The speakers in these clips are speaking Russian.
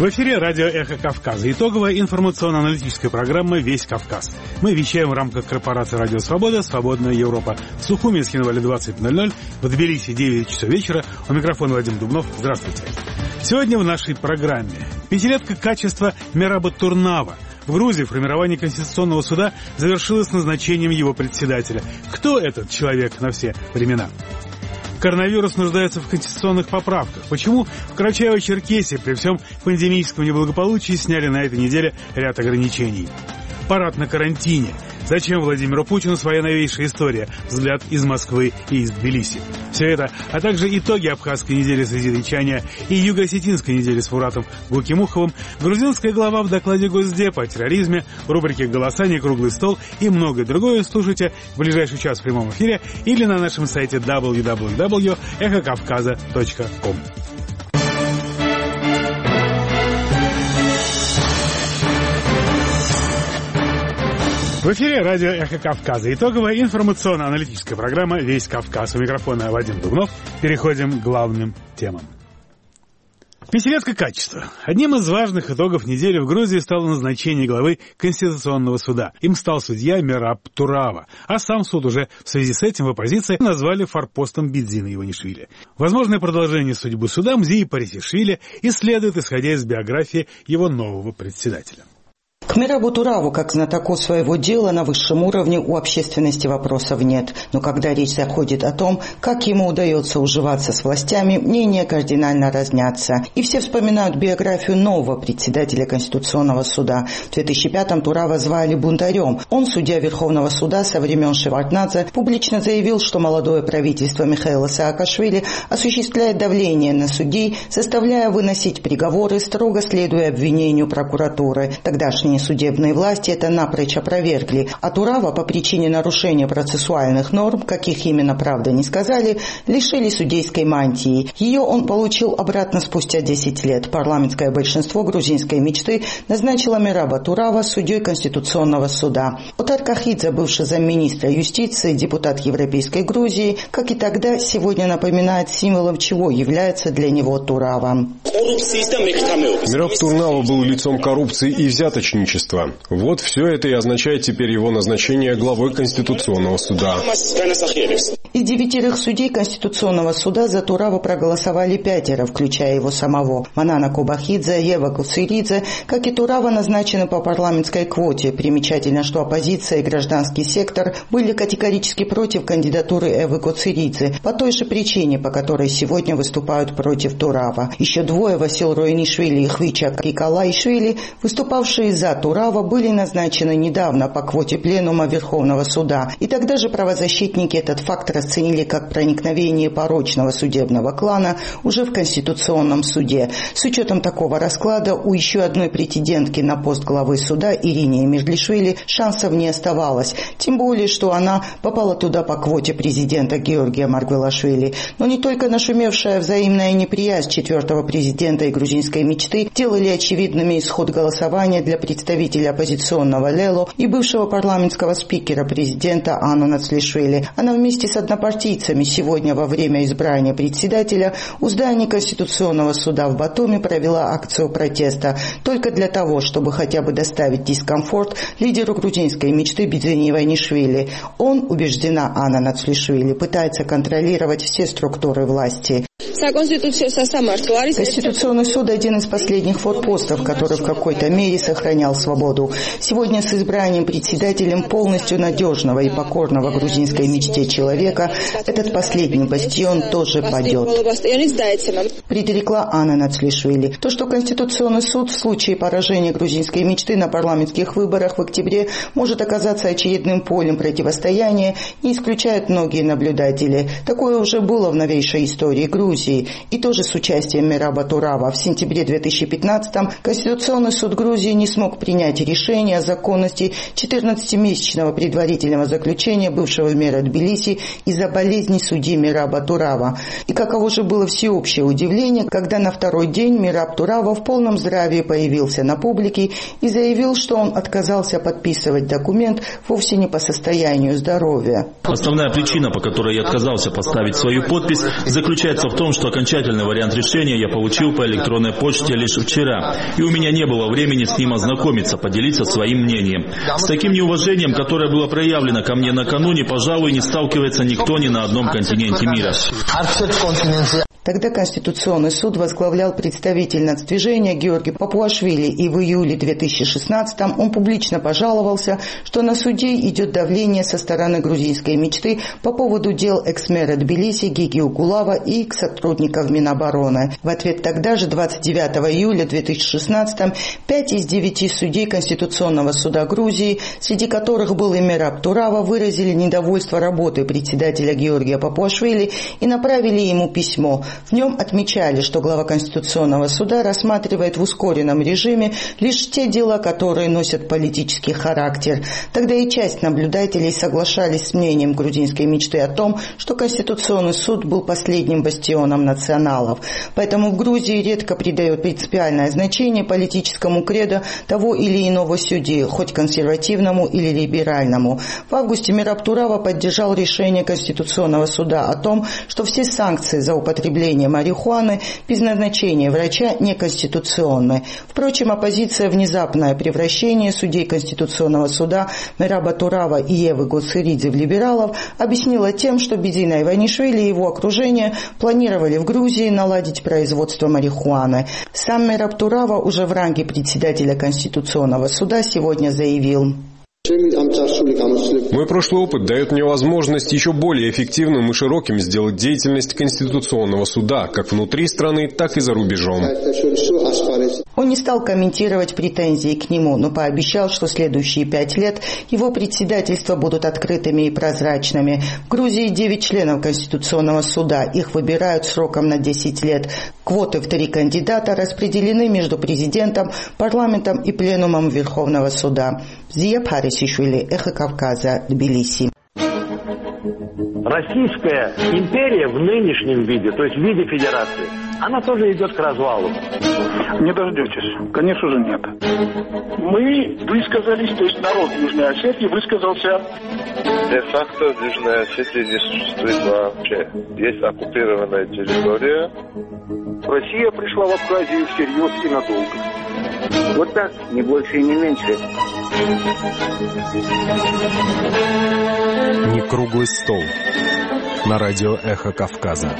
В эфире радио «Эхо Кавказа». Итоговая информационно-аналитическая программа «Весь Кавказ». Мы вещаем в рамках корпорации «Радио Свобода», «Свободная Европа». В Сухуми, Схинвале 20:00, в Тбилиси 9 часов вечера. У микрофона Вадим Дубнов. Здравствуйте. Сегодня в нашей программе пятилетка качества Мераба Турнава. В Грузии формирование Конституционного суда завершилось назначением его председателя. Кто этот человек на все времена? Коронавирус нуждается в конституционных поправках. Почему в Карачаево-Черкесии при всем пандемическом неблагополучии сняли на этой неделе ряд ограничений? Парад на карантине. Зачем Владимиру Путину своя новейшая история? Взгляд из Москвы и из Тбилиси. Все это, а также итоги Абхазской недели созидачания и Юго-Осетинской недели с Муратом Гукимуховым, грузинская глава в докладе Госдепа о терроризме, в рубрике «Голосание», «Круглый стол» и многое другое слушайте в ближайший час в прямом эфире или на нашем сайте www.echokavkaza.com. В эфире радио «Эхо Кавказа». Итоговая информационно-аналитическая программа «Весь Кавказ». У микрофона Вадим Дубнов. Переходим к главным темам. Пятилетка качества. Одним из важных итогов недели в Грузии стало назначение главы Конституционного суда. Им стал судья Мераб Турава. А сам суд уже в связи с этим в оппозиции назвали форпостом Бидзина Иванишвили. Возможное продолжение судьбы суда Мзии Парисишвили исследует, исходя из биографии его нового председателя. К Мерабу Тураву, как знатоку своего дела, на высшем уровне у общественности вопросов нет. Но когда речь заходит о том, как ему удается уживаться с властями, мнения кардинально разнятся. И все вспоминают биографию нового председателя Конституционного суда. В 2005-м Турава звали бунтарем. Он, судья Верховного суда со времен Шеварднадзе, публично заявил, что молодое правительство Михаила Саакашвили осуществляет давление на судей, заставляя выносить приговоры, строго следуя обвинению прокуратуры. Тогдашние судебные власти это напрочь опровергли, а Турава по причине нарушения процессуальных норм, каких именно, правда, не сказали, лишили судейской мантии. Ее он получил обратно спустя 10 лет. Парламентское большинство грузинской мечты назначило Мераба Турава судьей Конституционного суда. Отар Кахидзе, бывший замминистра юстиции, депутат Европейской Грузии, как и тогда, сегодня напоминает символом чего является для него Турава. Мераб Турнава был лицом коррупции и взяточничества. Вот все это и означает теперь его назначение главой Конституционного суда. Из 9 судей Конституционного суда за Турава проголосовали 5, включая его самого. Манана Кобахидзе, Ева Куциридзе, как и Турава, назначены по парламентской квоте. Примечательно, что оппозиция и гражданский сектор были категорически против кандидатуры Евы Куциридзе по той же причине, по которой сегодня выступают против Турава. Еще 2, Васил Роинишвили и Хвича Крикалаишвили, выступавшие за Турава, были назначены недавно по квоте пленума Верховного суда. И тогда же правозащитники этот факт расценили как проникновение порочного судебного клана уже в Конституционном суде. С учетом такого расклада у еще одной претендентки на пост главы суда, Ирине Эмирдлишвили, шансов не оставалось. Тем более, что она попала туда по квоте президента Георгия Маргвелашвили. Но не только нашумевшая взаимная неприязнь 4-го президента и грузинской мечты делали очевидными исход голосования для представителя оппозиционного Лело и бывшего парламентского спикера президента Анну Нацлишвили. Она вместе с однопартийцами сегодня во время избрания председателя у здания Конституционного суда в Батуми провела акцию протеста только для того, чтобы хотя бы доставить дискомфорт лидеру грузинской мечты Бидзине Иванишвили. Он, убеждена Анна Нацлишвили, пытается контролировать все структуры власти. Конституционный суд – один из последних форпостов, который в какой-то мере сохранял свободу. Сегодня с избранием председателем полностью надежного и покорного грузинской мечте человека этот последний бастион тоже падет. Предрекла Анна Нацлишвили. То, что Конституционный суд в случае поражения грузинской мечты на парламентских выборах в октябре может оказаться очередным полем противостояния, не исключают многие наблюдатели. Такое уже было в новейшей истории Грузии. И тоже с участием Мераба Турава. В сентябре 2015-м Конституционный суд Грузии не смог принять решение о законности 14-месячного предварительного заключения бывшего мэра Тбилиси из-за болезни судьи Мераба Турава. И каково же было всеобщее удивление, когда на второй день Мераб Турава в полном здравии появился на публике и заявил, что он отказался подписывать документ вовсе не по состоянию здоровья. Основная причина, по которой я отказался поставить свою подпись, заключается в том, том, что окончательный вариант решения я получил по электронной почте лишь вчера, и у меня не было времени с ним ознакомиться, поделиться своим мнением. С таким неуважением, которое было проявлено ко мне накануне, пожалуй, не сталкивается никто ни на одном континенте мира. Тогда Конституционный суд возглавлял представитель нацдвижения Георгий Папуашвили, и в июле 2016-м он публично пожаловался, что на судей идет давление со стороны грузинской мечты по поводу дел экс-мэра Тбилиси Гиги Угулава и экс-сотрудников Минобороны. В ответ тогда же, 29 июля 2016-м, 5 из 9 судей Конституционного суда Грузии, среди которых был и Мераб Турава, выразили недовольство работой председателя Георгия Папуашвили и направили ему письмо. В нем отмечали, что глава Конституционного суда рассматривает в ускоренном режиме лишь те дела, которые носят политический характер. Тогда и часть наблюдателей соглашались с мнением грузинской мечты о том, что Конституционный суд был последним бастионом националов. Поэтому в Грузии редко придают принципиальное значение политическому кредо того или иного судьи, хоть консервативному или либеральному. В августе Мераб Турава поддержал решение Конституционного суда о том, что все санкции за употребление марихуаны без назначения врача неконституционны. Впрочем, оппозиция внезапное превращение судей Конституционного суда Мераба Турава и Евы Гоциридзе в либералов объяснила тем, что Бедзина Иванишвили и его окружение планировали в Грузии наладить производство марихуаны. Сам Мераб Турава уже в ранге председателя Конституционного суда сегодня заявил: «Мой прошлый опыт дает мне возможность еще более эффективным и широким сделать деятельность Конституционного суда как внутри страны, так и за рубежом». Он не стал комментировать претензии к нему, но пообещал, что следующие 5 лет его председательства будут открытыми и прозрачными. В Грузии 9 членов Конституционного суда. Их выбирают сроком на 10 лет. Квоты в 3 кандидата распределены между президентом, парламентом и пленумом Верховного суда. Зия Парисишвили, Эхо Кавказа, Тбилиси. Российская империя в нынешнем виде, то есть в виде федерации, она тоже идет к развалу. Не дождетесь. Конечно же, нет. Мы высказались, то есть народ Южной Осетии высказался. Де-факто в Южной Осетии не существует вообще. Есть оккупированная территория. Россия пришла в Абхазию всерьез и надолго. Вот так, не больше и не меньше. Не круглый стол. На радио «Эхо Кавказа».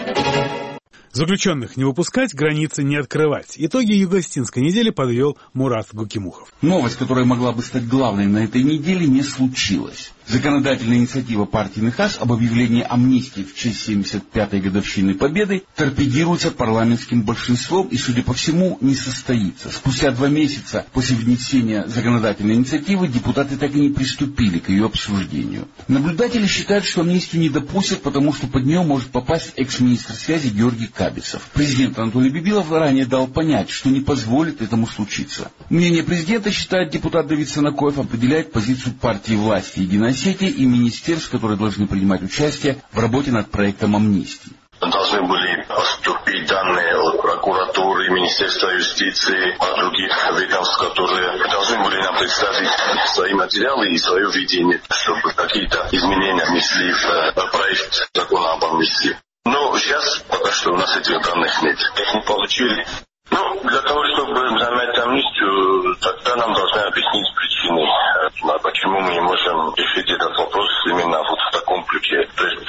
Заключенных не выпускать, границы не открывать. Итоги Юго-Осетинской недели подвел Мурат Гукимухов. Новость, которая могла бы стать главной на этой неделе, не случилась. Законодательная инициатива партии НХАС об объявлении амнистии в честь 75-й годовщины Победы торпедируется парламентским большинством и, судя по всему, не состоится. Спустя 2 месяца после внесения законодательной инициативы депутаты так и не приступили к ее обсуждению. Наблюдатели считают, что амнистию не допустят, потому что под нее может попасть экс-министр связи Георгий Кабисов. Президент Анатолий Бибилов ранее дал понять, что не позволит этому случиться. Мнение президента, считает депутат Давид Санакоев, определяет позицию партии власти Единой Осетии и министерств, которые должны принимать участие в работе над проектом амнистии. Должны были поступить данные от прокуратуры, Министерства юстиции, от других ведомств, которые должны были нам представить свои материалы и свое видение, чтобы какие-то изменения внесли в проект закона об амнистии. Но сейчас пока что у нас этих данных нет. Их не получили. Для того, чтобы занять амнистию, тогда нам должны объяснить причины, почему мы не можем решить этот вопрос именно вот в таком ключе, то есть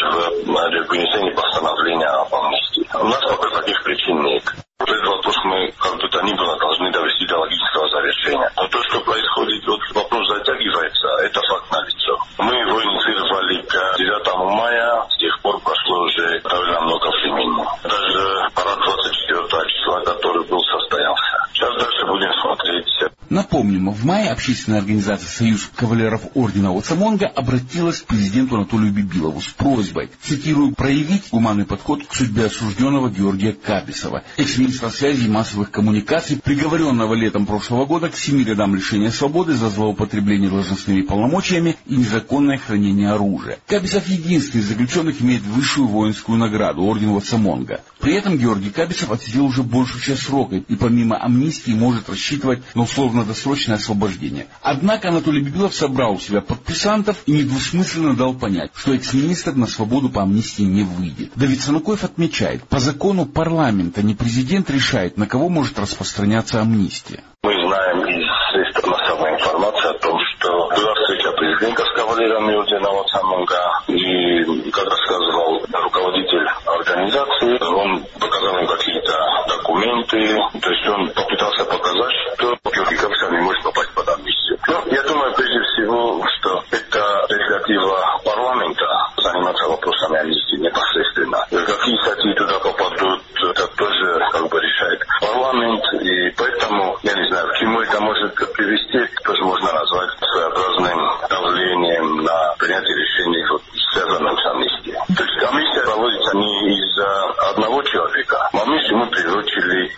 в вынесении постановления об амнистии. У нас пока таких причин нет. Этот вопрос мы, как бы то ни было, должны довести до логического завершения. Но то, что происходит, вот вопрос затягивается, это факт налицо. Мы его инициировали к 9 мая, с тех пор прошло уже довольно много времени. Даже парад 24 числа, который был, состоялся. Сейчас дальше будем смотреть. Напомним, в мае общественная организация «Союз кавалеров ордена Оцамонга» обратилась к президенту Анатолию Бибилову с просьбой, цитирую, проявить гуманный подход к судьбе осужденного Георгия Кабисова, экс-министра связи и массовых коммуникаций, приговоренного летом прошлого года к 7 годам лишения свободы за злоупотребление должностными полномочиями и незаконное хранение оружия. Кабисов единственный из заключенных имеет высшую воинскую награду, орден Оцамонга. При этом Георгий Кабисов отсидел уже большую часть срока и помимо амнистии может рассчитывать на условно-досрочное освобождение. Однако Анатолий Бибилов собрал у себя подписантов и недвусмысленно дал понять, что экс-министр на свободу по амнистии не выйдет. Давид Санукоев отмечает, по закону парламента не президент решает, на кого может распространяться амнистия. Мы знаем из средств массовой информации о том, что была встреча президента с кавалером Ордена Цамонга, и, как рассказывал руководитель организации, он показал им какие-то документы, то есть он попытался показать, что Георгий Кабисов не может попасть под амнистию. Но я думаю, прежде всего, что это прерогатива парламента заниматься вопросами амнистии непосредственно. Какие статьи туда попадут, это тоже решает парламент, и поэтому я не знаю, к чему это может привести, тоже можно назвать своеобразным давлением на принятие решений, связанных с амнистией. То есть амнистия проводится не из-за одного человека. Амнистию мы приурочили к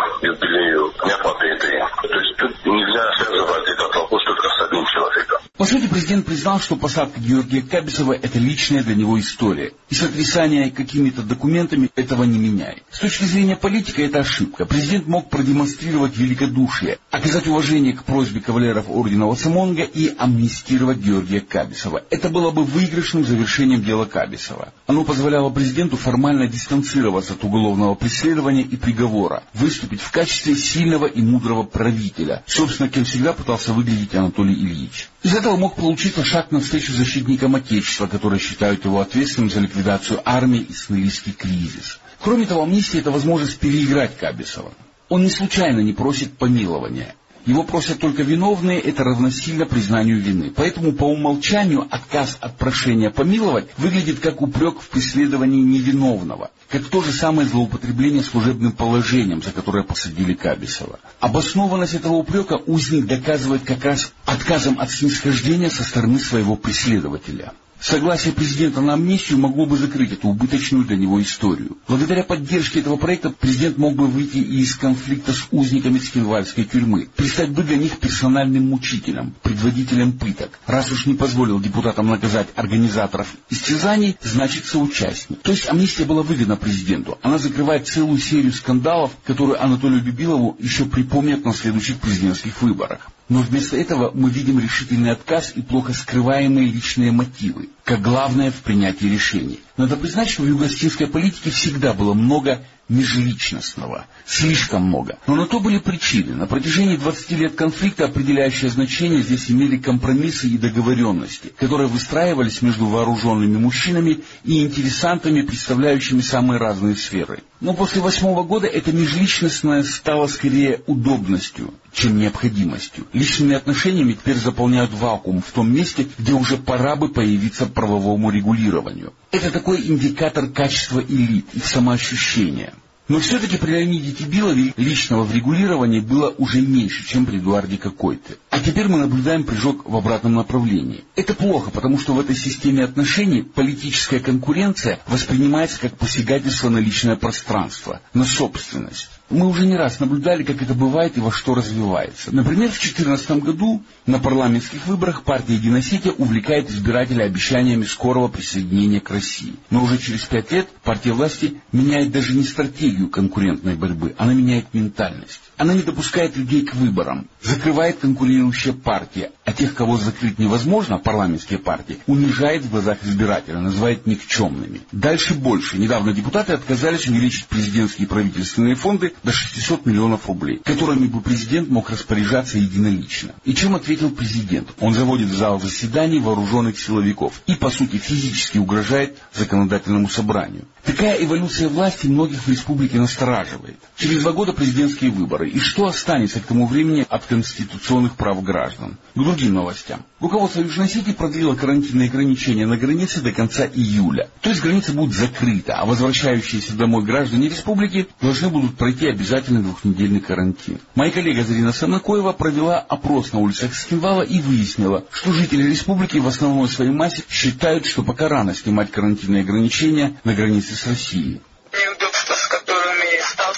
юбилею Дня Победы. То есть тут нельзя связывать этот вопрос только с одним человеком. По сути, президент признал, что посадка Георгия Кабисова – это личная для него история. И сотрясание какими-то документами этого не меняет. С точки зрения политика это ошибка. Президент мог продемонстрировать великодушие, оказать уважение к просьбе кавалеров Ордена Лацамонга и амнистировать Георгия Кабисова. Это было бы выигрышным завершением дела Кабисова. Оно позволяло президенту формально дистанцироваться от уголовного преследования и приговора, выступить в качестве сильного и мудрого правителя, собственно, кем всегда пытался выглядеть Анатолий Ильич. Из этого мог получиться шаг навстречу защитникам Отечества, которые считают его ответственным за ликвидацию армии и Норильский кризис. Кроме того, амнистия – это возможность переиграть Кабисова. Он не случайно не просит помилования. Его просят только виновные, это равносильно признанию вины. Поэтому по умолчанию отказ от прошения помиловать выглядит как упрек в преследовании невиновного, как то же самое злоупотребление служебным положением, за которое посадили Кабисова. Обоснованность этого упрека узник доказывает как раз отказом от снисхождения со стороны своего преследователя. Согласие президента на амнистию могло бы закрыть эту убыточную для него историю. Благодаря поддержке этого проекта президент мог бы выйти из конфликта с узниками Цхинвальской тюрьмы, стать бы для них персональным мучителем, предводителем пыток. Раз уж не позволил депутатам наказать организаторов истязаний, значит соучастник. То есть амнистия была выгодна президенту. Она закрывает целую серию скандалов, которые Анатолию Бибилову еще припомнят на следующих президентских выборах. Но вместо этого мы видим решительный отказ и плохо скрываемые личные мотивы, как главное в принятии решений. Надо признать, что в юго-осетинской политике всегда было много межличностного, слишком много. Но на то были причины. На протяжении 20 лет конфликта определяющее значение здесь имели компромиссы и договоренности, которые выстраивались между вооруженными мужчинами и интересантами, представляющими самые разные сферы. Но после 2008 года это межличностное стало скорее удобностью, чем необходимостью. Личными отношениями теперь заполняют вакуум в том месте, где уже пора бы появиться правовому регулированию. Это такой индикатор качества элит, их самоощущения. Но все-таки при Леониде Тибилове личного в регулировании было уже меньше, чем при Эдуарде Кокойте. А теперь мы наблюдаем прыжок в обратном направлении. Это плохо, потому что в этой системе отношений политическая конкуренция воспринимается как посягательство на личное пространство, на собственность. Мы уже не раз наблюдали, как это бывает и во что развивается. Например, в 2014 году на парламентских выборах партия «Единосетия» увлекает избирателей обещаниями скорого присоединения к России. Но уже через 5 лет партия власти меняет даже не стратегию конкурентной борьбы, она меняет ментальность. Она не допускает людей к выборам, закрывает конкурирующие партии, а тех, кого закрыть невозможно, парламентские партии, унижает в глазах избирателя, называет никчемными. Дальше больше. Недавно депутаты отказались увеличить президентские и правительственные фонды до 600 миллионов рублей, которыми бы президент мог распоряжаться единолично. И чем ответил президент? Он заводит в зал заседаний вооруженных силовиков и, по сути, физически угрожает законодательному собранию. Такая эволюция власти многих в республике настораживает. Через 2 года президентские выборы. И что останется к тому времени от конституционных прав граждан? К другим новостям. Руководство Южной Осетии продлило карантинные ограничения на границе до конца июля. То есть граница будет закрыта, а возвращающиеся домой граждане республики должны будут пройти обязательный 2-недельный карантин. Моя коллега Зарина Санакоева провела опрос на улицах Цхинвала и выяснила, что жители республики в основной своей массе считают, что пока рано снимать карантинные ограничения на границе с Россией. Неудобства, с которыми сталкиваются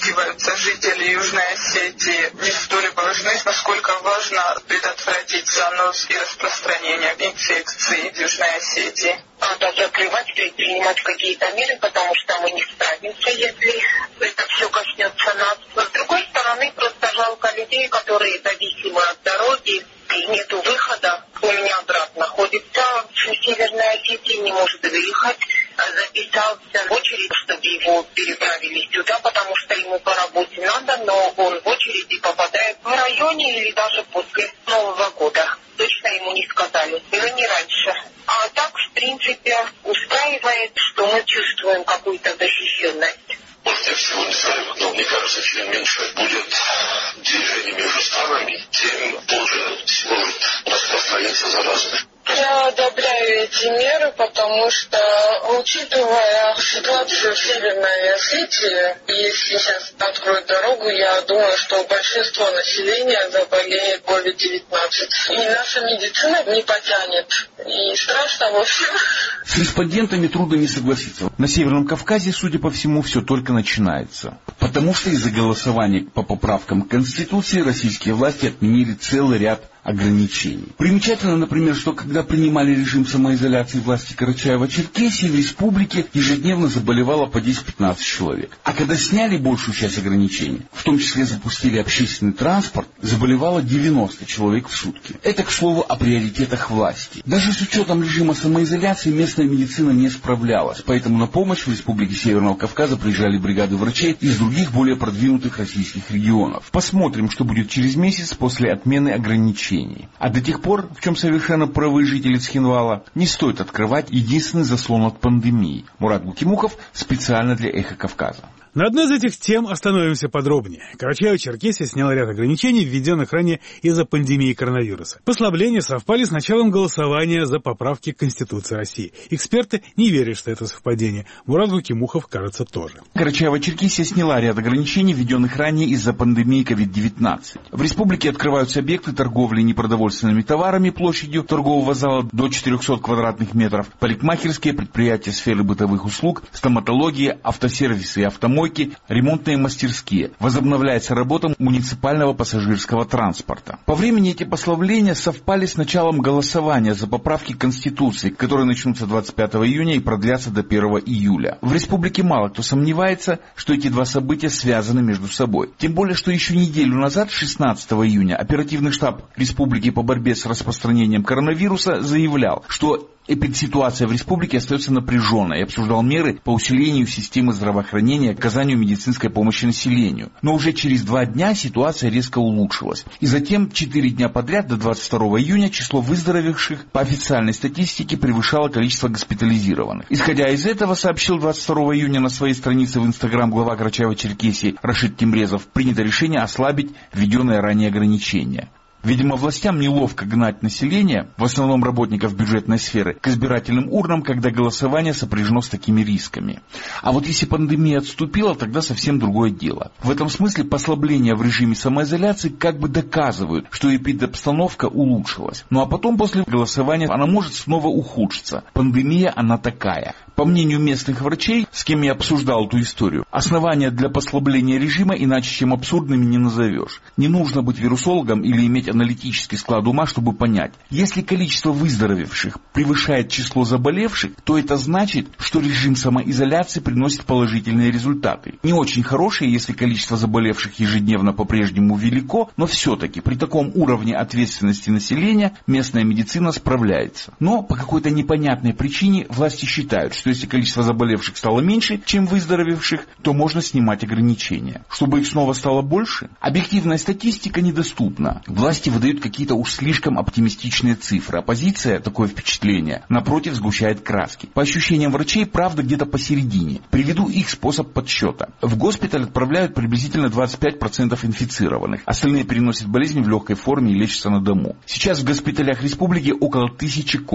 сталкиваются жители Южной Осетии, не столь важны, насколько важно предотвратить занос и распространение инфекции в Южной Осетии. Надо закрывать, предпринимать какие-то меры, потому что мы не справимся, если это все коснется нас. Но с другой стороны, просто жалко людей, которые зависимы от дороги, и нету выхода. У меня брат находится в Северной Осетии, не может выехать. Записался в очередь, чтобы его переправили сюда, потому что ему по работе надо, но он в очереди попадает в районе или даже после Нового года. Точно ему не сказали, но не раньше. А так, в принципе, устраивает, что мы чувствуем какую-то защищенность. Может, я всего не знаю, но мне кажется, чем меньше будет движения между странами, тем больше сможет распространяться зараза. Я одобряю эти меры, потому что, учитывая ситуацию в Северной Осетии, если сейчас откроют дорогу, я думаю, что большинство населения заболеет COVID-19. И наша медицина не потянет. И страшно, в общем. С респондентами трудно не согласиться. На Северном Кавказе, судя по всему, все только начинается. Потому что из-за голосования по поправкам к Конституции российские власти отменили целый ряд ограничений. Примечательно, например, что когда принимали режим самоизоляции власти Карачаево-Черкесии, в республике ежедневно заболевало по 10-15 человек. А когда сняли большую часть ограничений, в том числе запустили общественный транспорт, заболевало 90 человек в сутки. Это, к слову, о приоритетах власти. Даже с учетом режима самоизоляции местная медицина не справлялась, поэтому на помощь в республике Северного Кавказа приезжали бригады врачей из других более продвинутых российских регионов. Посмотрим, что будет через месяц после отмены ограничений. А до тех пор, в чем совершенно правы жители Цхинвала, не стоит открывать единственный заслон от пандемии. Мурат Гукимухов специально для «Эхо Кавказа». На одной из этих тем остановимся подробнее. Карачаево-Черкесия сняла ряд ограничений, введенных ранее из-за пандемии коронавируса. Послабления совпали с началом голосования за поправки к Конституции России. Эксперты не верят, что это совпадение. Мурат Гукимухов, кажется, тоже. Карачаево-Черкесия сняла ряд ограничений, введенных ранее из-за пандемии COVID-19. В республике открываются объекты торговли непродовольственными товарами площадью торгового зала до 400 квадратных метров, парикмахерские, предприятия сферы бытовых услуг, стоматология, автосервисы и автомойки, ремонтные мастерские. Возобновляется работа муниципального пассажирского транспорта. По времени эти послабления совпали с началом голосования за поправки к Конституции, которые начнутся 25 июня и продлятся до 1 июля. В республике мало кто сомневается, что эти два события связаны между собой. Тем более, что еще неделю назад, 16 июня, оперативный штаб республики по борьбе с распространением коронавируса заявлял, что эпидситуация в республике остается напряженной и обсуждал меры по усилению системы здравоохранения и оказанию медицинской помощи населению. Но уже через 2 дня ситуация резко улучшилась. И затем 4 дня подряд до 22 июня число выздоровевших по официальной статистике превышало количество госпитализированных. Исходя из этого, сообщил 22 июня на своей странице в Инстаграм глава Карачаево-Черкесии Рашид Тимрезов, принято решение ослабить введенные ранее ограничения. Видимо, властям неловко гнать население, в основном работников бюджетной сферы, к избирательным урнам, когда голосование сопряжено с такими рисками. А вот если пандемия отступила, тогда совсем другое дело. В этом смысле послабления в режиме самоизоляции как бы доказывают, что эпидобстановка улучшилась. Ну а потом, после голосования, она может снова ухудшиться. Пандемия, она такая. По мнению местных врачей, с кем я обсуждал эту историю, основания для послабления режима иначе чем абсурдными не назовешь. Не нужно быть вирусологом или иметь аналитический склад ума, чтобы понять. Если количество выздоровевших превышает число заболевших, то это значит, что режим самоизоляции приносит положительные результаты. Не очень хорошие, если количество заболевших ежедневно по-прежнему велико, но все-таки при таком уровне ответственности населения местная медицина справляется. Но по какой-то непонятной причине власти считают, что если количество заболевших стало меньше, чем выздоровевших, то можно снимать ограничения. Чтобы их снова стало больше, объективная статистика недоступна. Власти выдают какие-то уж слишком оптимистичные цифры. Оппозиция, такое впечатление, напротив, сгущает краски. По ощущениям врачей, правда где-то посередине. Приведу их способ подсчета. В госпиталь отправляют приблизительно 25% инфицированных. Остальные переносят болезни в легкой форме и лечатся на дому. Сейчас в госпиталях республики около 1000 коек.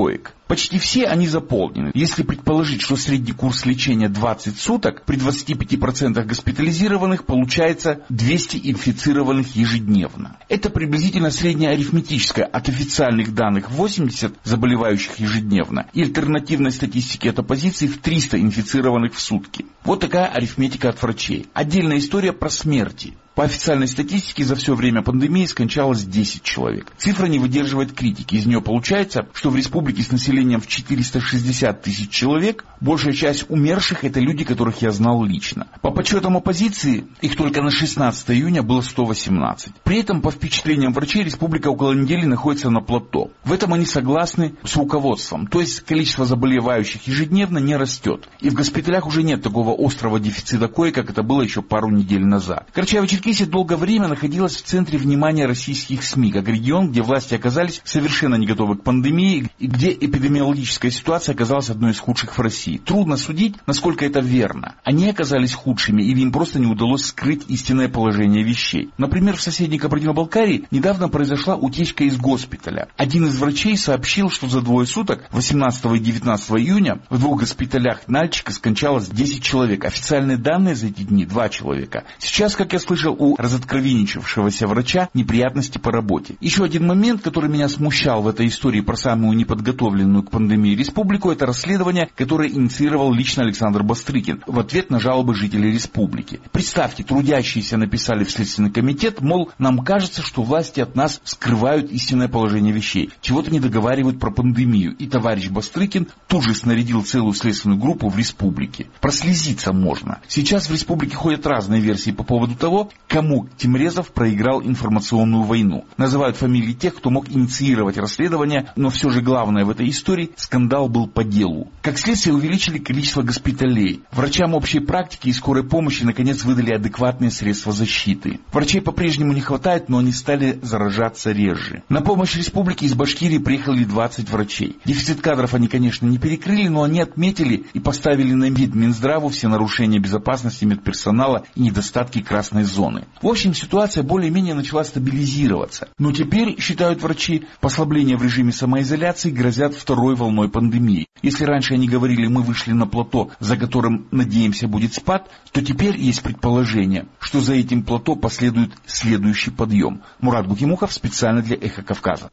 Почти все они заполнены. Если предположить, что средний курс лечения 20 суток, при 25% госпитализированных получается 200 инфицированных ежедневно. Это приблизительно средняя арифметическая, от официальных данных 80 заболевающих ежедневно и альтернативной статистики от оппозиции в 300 инфицированных в сутки. Вот такая арифметика от врачей. Отдельная история про смерти. По официальной статистике за все время пандемии скончалось 10 человек. Цифра не выдерживает критики. Из нее получается, что в республике с населением в 460 тысяч человек большая часть умерших – это люди, которых я знал лично. По подсчетам оппозиции, их только на 16 июня было 118. При этом, по впечатлениям врачей, республика около недели находится на плато. В этом они согласны с руководством. То есть количество заболевающих ежедневно не растет. И в госпиталях уже нет такого острого дефицита коек, как это было еще пару недель назад. Карачаево-Черкесия долгое время находилась в центре внимания российских СМИ, как регион, где власти оказались совершенно не готовы к пандемии и где эпидемиологическая ситуация оказалась одной из худших в России. Трудно судить, насколько это верно. Они оказались худшими, или им просто не удалось скрыть истинное положение вещей. Например, в соседней Кабардино-Балкарии недавно произошла утечка из госпиталя. Один из врачей сообщил, что за двое суток, 18 и 19 июня, в 2 госпиталях Нальчика скончалось 10 человек. Официальные данные за эти дни 2 человека. Сейчас, как я слышал, у разоткровенничавшегося врача неприятности по работе. Еще один момент, который меня смущал в этой истории про самую неподготовленную к пандемии республику, это расследование, которое инициировал лично Александр Бастрыкин в ответ на жалобы жителей республики. Представьте, трудящиеся написали в Следственный комитет, мол, нам кажется, что власти от нас скрывают истинное положение вещей, чего-то не договаривают про пандемию. И товарищ Бастрыкин тут же снарядил целую следственную группу в республике. Прослезиться можно. Сейчас в республике ходят разные версии по поводу того, кому Тимрезов проиграл информационную войну. Называют фамилии тех, кто мог инициировать расследование, но все же главное в этой истории – скандал был по делу. Как следствие, увеличили количество госпиталей. Врачам общей практики и скорой помощи наконец выдали адекватные средства защиты. Врачей по-прежнему не хватает, но они стали заражаться реже. На помощь республике из Башкирии приехали 20 врачей. Дефицит кадров они, конечно, не перекрыли, но они отметили и поставили на вид Минздраву все нарушения безопасности медперсонала и недостатки красной зоны. В общем, ситуация более-менее начала стабилизироваться. Но теперь, считают врачи, послабления в режиме самоизоляции грозят второй волной пандемии. Если раньше они говорили, мы вышли на плато, за которым, надеемся, будет спад, то теперь есть предположение, что за этим плато последует следующий подъем. Мурат Букимухов специально для «Эхо Кавказа».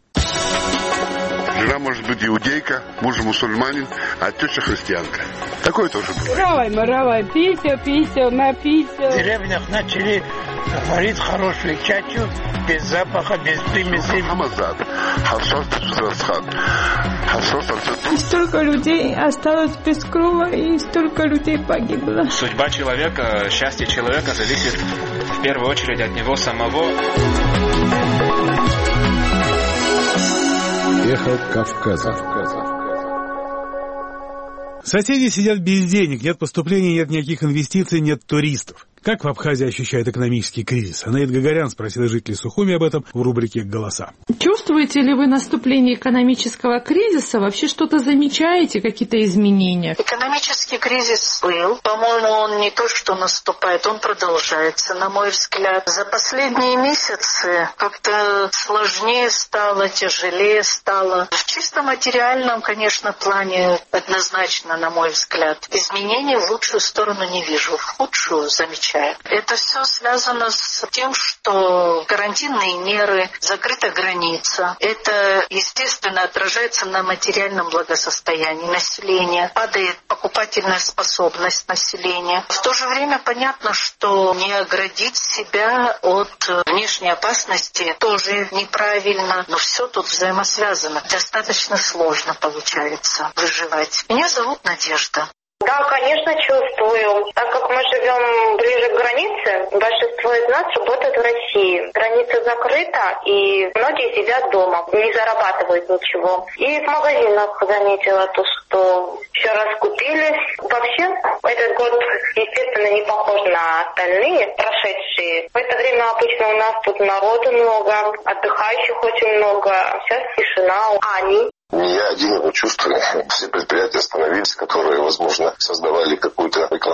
Жена может быть иудейка, муж мусульманин, а теща христианка. Такое тоже бывает. Равай, пися, напися. В деревнях начали варить хорошую чачу, без запаха, без примесей. И столько людей осталось без крова, и столько людей погибло. Судьба человека, счастье человека зависит в первую очередь от него самого. Эхо Кавказа. Соседи сидят без денег, нет поступлений, нет никаких инвестиций, нет туристов. Как в Абхазии ощущает экономический кризис? Анаид Гагарян спросила жителей Сухуми об этом в рубрике «Голоса». Чувствуете ли вы наступление экономического кризиса? Вообще что-то замечаете, какие-то изменения? Экономический кризис был. По-моему, он не то, что наступает, он продолжается, на мой взгляд. За последние месяцы как-то сложнее стало, тяжелее стало. В чисто материальном, конечно, плане однозначно, на мой взгляд. Изменений в лучшую сторону не вижу, в худшую замечаю. Это все связано с тем, что карантинные меры, закрыта граница. Это, естественно, отражается на материальном благосостоянии населения. Падает покупательная способность населения. В то же время понятно, что не оградить себя от внешней опасности тоже неправильно. Но все тут взаимосвязано. Достаточно сложно получается выживать. Меня зовут Надежда. Да, конечно, чувствую. Так как мы живем ближе к границе, большинство из нас работает в России. Граница закрыта, и многие сидят дома, не зарабатывают ничего. И в магазинах заметила то, что все раскупились. Вообще, этот год, естественно, не похож на остальные прошедшие. В это время обычно у нас тут народу много, отдыхающих очень много, а сейчас тишина. Не я один его чувствую. Все предприятия остановились, которые, возможно, создавали какую-то экономическую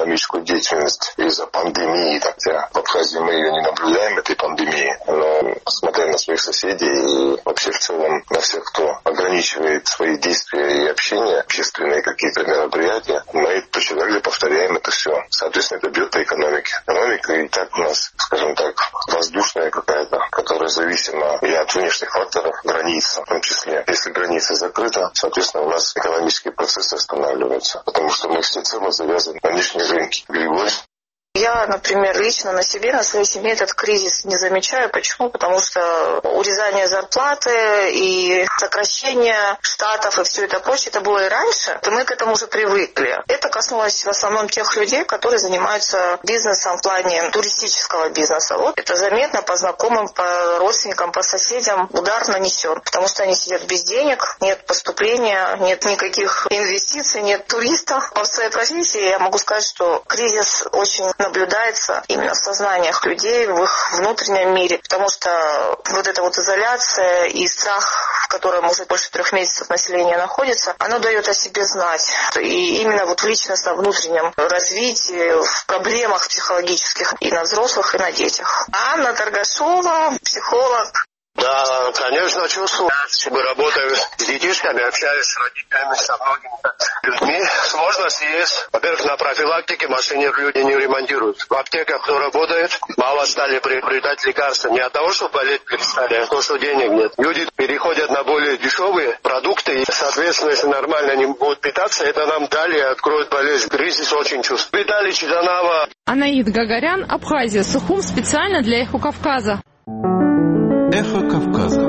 экономическую деятельность из-за пандемии. Хотя в Абхазии мы ее не наблюдаем, этой пандемии. Но смотря на своих соседей и вообще в целом на всех, кто ограничивает свои действия и общение, общественные какие-то мероприятия, мы точно так же повторяем это все. Соответственно, это бьет по экономике. Экономика и так у нас, скажем так, воздушная какая-то, которая зависима и от внешних факторов, граница в том числе. Если граница закрыта, соответственно, у нас экономические процессы останавливаются, потому что мы всецело завязаны на внешние рынки. Григорий? Я, например, лично на себе, на своей семье этот кризис не замечаю. Почему? Потому что урезание зарплаты и сокращение штатов и все это прочее, это было и раньше, и мы к этому уже привыкли. Это коснулось в основном тех людей, которые занимаются бизнесом в плане туристического бизнеса. Вот это заметно по знакомым, по родственникам, по соседям удар нанесен, потому что они сидят без денег, нет поступления, нет никаких инвестиций, нет туристов. По своей профессии я могу сказать, что кризис очень наблюдается именно в сознаниях людей, в их внутреннем мире, потому что вот эта вот изоляция и страх, в котором уже больше 3 месяцев население находится, оно дает о себе знать. И именно вот в личностном внутреннем развитии, в проблемах психологических и на взрослых, и на детях. Анна Торгашова, психолог. Да, конечно, чувствую. Мы работаем с детишками, общаюсь с родителями, со многими людьми. Сложность есть. Во-первых, на профилактике машины люди не ремонтируют. В аптеках кто работает, мало стали приобретать лекарства. Не от того, что болеть перестали, а от того, что денег нет. Люди переходят на более дешевые продукты. И, соответственно, если нормально не будут питаться, это нам далее откроет болезнь. Кризис очень чувствует. Виталий Чиданава. Анаид Гагарян, Абхазия, Сухум, специально для Эхо Кавказа. Эхо Кавказа.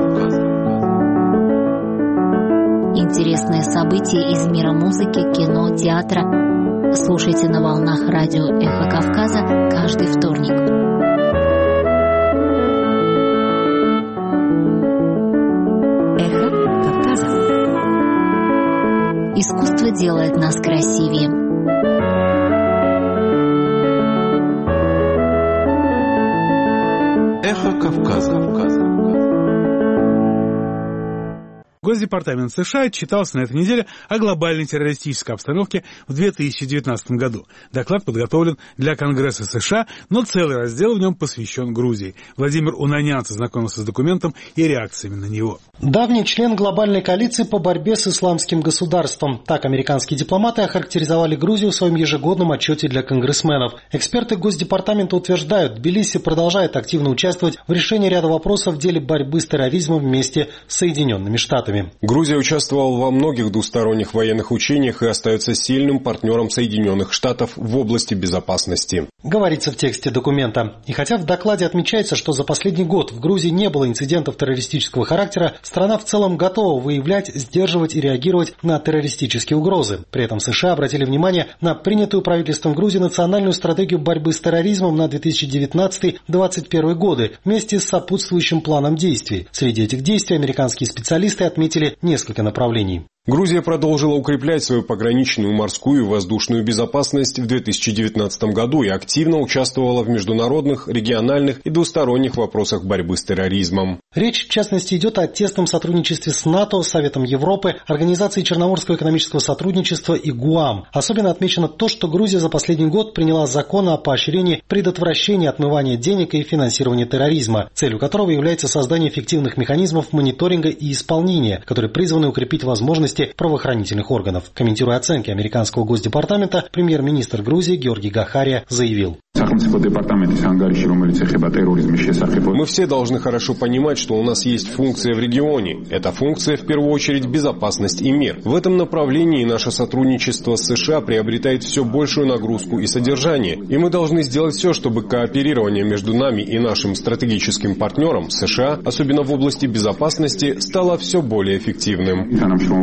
Интересные события из мира музыки, кино, театра. Слушайте на волнах радио Эхо Кавказа каждый вторник. Эхо Кавказа. Искусство делает нас красивее. Эхо Кавказа. Госдепартамент США отчитался на этой неделе о глобальной террористической обстановке в 2019 году. Доклад подготовлен для Конгресса США, но целый раздел в нем посвящен Грузии. Владимир Унанянц ознакомился с документом и реакциями на него. Давний член глобальной коалиции по борьбе с исламским государством. Так американские дипломаты охарактеризовали Грузию в своем ежегодном отчете для конгрессменов. Эксперты Госдепартамента утверждают, Тбилиси продолжает активно участвовать в решении ряда вопросов в деле борьбы с терроризмом вместе с Соединенными Штатами. Грузия участвовала во многих двусторонних военных учениях и остается сильным партнером Соединенных Штатов в области безопасности. Говорится в тексте документа. И хотя в докладе отмечается, что за последний год в Грузии не было инцидентов террористического характера, страна в целом готова выявлять, сдерживать и реагировать на террористические угрозы. При этом США обратили внимание на принятую правительством Грузии национальную стратегию борьбы с терроризмом на 2019-2021 годы вместе с сопутствующим планом действий. Среди этих действий американские специалисты отметили несколько направлений. Грузия продолжила укреплять свою пограничную, морскую и воздушную безопасность в 2019 году и активно участвовала в международных, региональных и двусторонних вопросах борьбы с терроризмом. Речь, в частности, идет о тесном сотрудничестве с НАТО, Советом Европы, Организацией Черноморского экономического сотрудничества и ГУАМ. Особенно отмечено то, что Грузия за последний год приняла закон о поощрении предотвращения отмывания денег и финансирования терроризма, целью которого является создание эффективных механизмов мониторинга и исполнения, которые призваны укрепить возможности правоохранительных органов. Комментируя оценки американского Госдепартамента, премьер-министр Грузии Георгий Гахария заявил. Мы все должны хорошо понимать, что у нас есть функция в регионе. Эта функция, в первую очередь, безопасность и мир. В этом направлении наше сотрудничество с США приобретает все большую нагрузку и содержание. И мы должны сделать все, чтобы кооперирование между нами и нашим стратегическим партнером США, особенно в области безопасности, стало все более эффективным.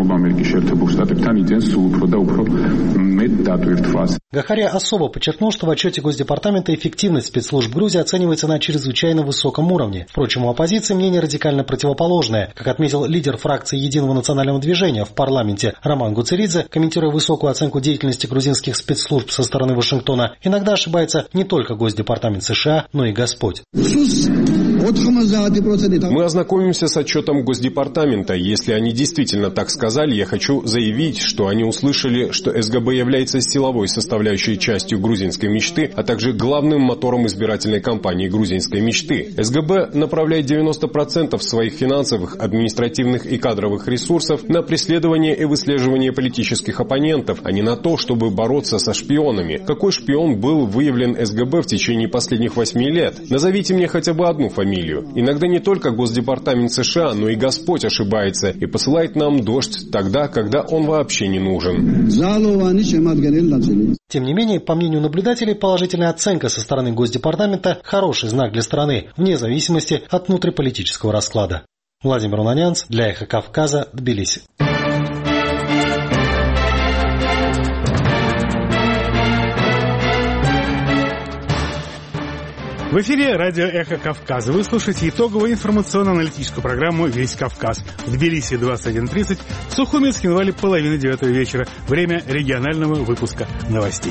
Гахария особо подчеркнул, что в отчете Госдепартамента эффективность спецслужб Грузии оценивается на чрезвычайно высоком уровне. Впрочем, у оппозиции мнение радикально противоположное. Как отметил лидер фракции Единого национального движения в парламенте Роман Гуцеридзе, комментируя высокую оценку деятельности грузинских спецслужб со стороны Вашингтона, иногда ошибается не только Госдепартамент США, но и Господь. Мы ознакомимся с отчетом Госдепартамента. Если они действительно так сказали, я хочу заявить, что они услышали, что СГБ является силовой составляющей частью грузинской мечты, а также главным мотором избирательной кампании грузинской мечты. СГБ направляет 90% своих финансовых, административных и кадровых ресурсов на преследование и выслеживание политических оппонентов, а не на то, чтобы бороться со шпионами. Какой шпион был выявлен СГБ в течение последних 8 лет? Назовите мне хотя бы одну фамилию. Иногда не только Госдепартамент США, но и Господь ошибается и посылает нам дождь тогда, когда он вообще не нужен. Тем не менее, по мнению наблюдателей, положительная оценка со стороны Госдепартамента – хороший знак для страны, вне зависимости от внутриполитического расклада. Владимир Унанянц для «Эхо Кавказа», Тбилиси. В эфире радио «Эхо Кавказа». Вы слушаете итоговую информационно-аналитическую программу «Весь Кавказ». В Тбилиси 21:30, в Сухуме, Цхинвале 8:30 вечера. Время регионального выпуска новостей.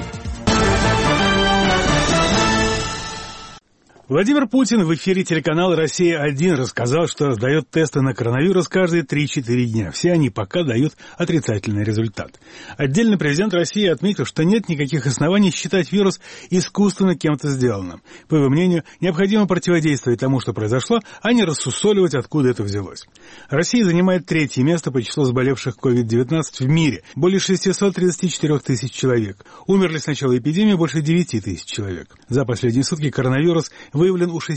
Владимир Путин в эфире телеканала «Россия-1» рассказал, что сдает тесты на коронавирус каждые 3-4 дня. Все они пока дают отрицательный результат. Отдельно президент России отметил, что нет никаких оснований считать вирус искусственно кем-то сделанным. По его мнению, необходимо противодействовать тому, что произошло, а не рассусоливать, откуда это взялось. Россия занимает 3-е место по числу заболевших COVID-19 в мире. Более 634 тысяч человек. Умерли с начала эпидемии больше 9 тысяч человек. За последние сутки коронавирус выявлен у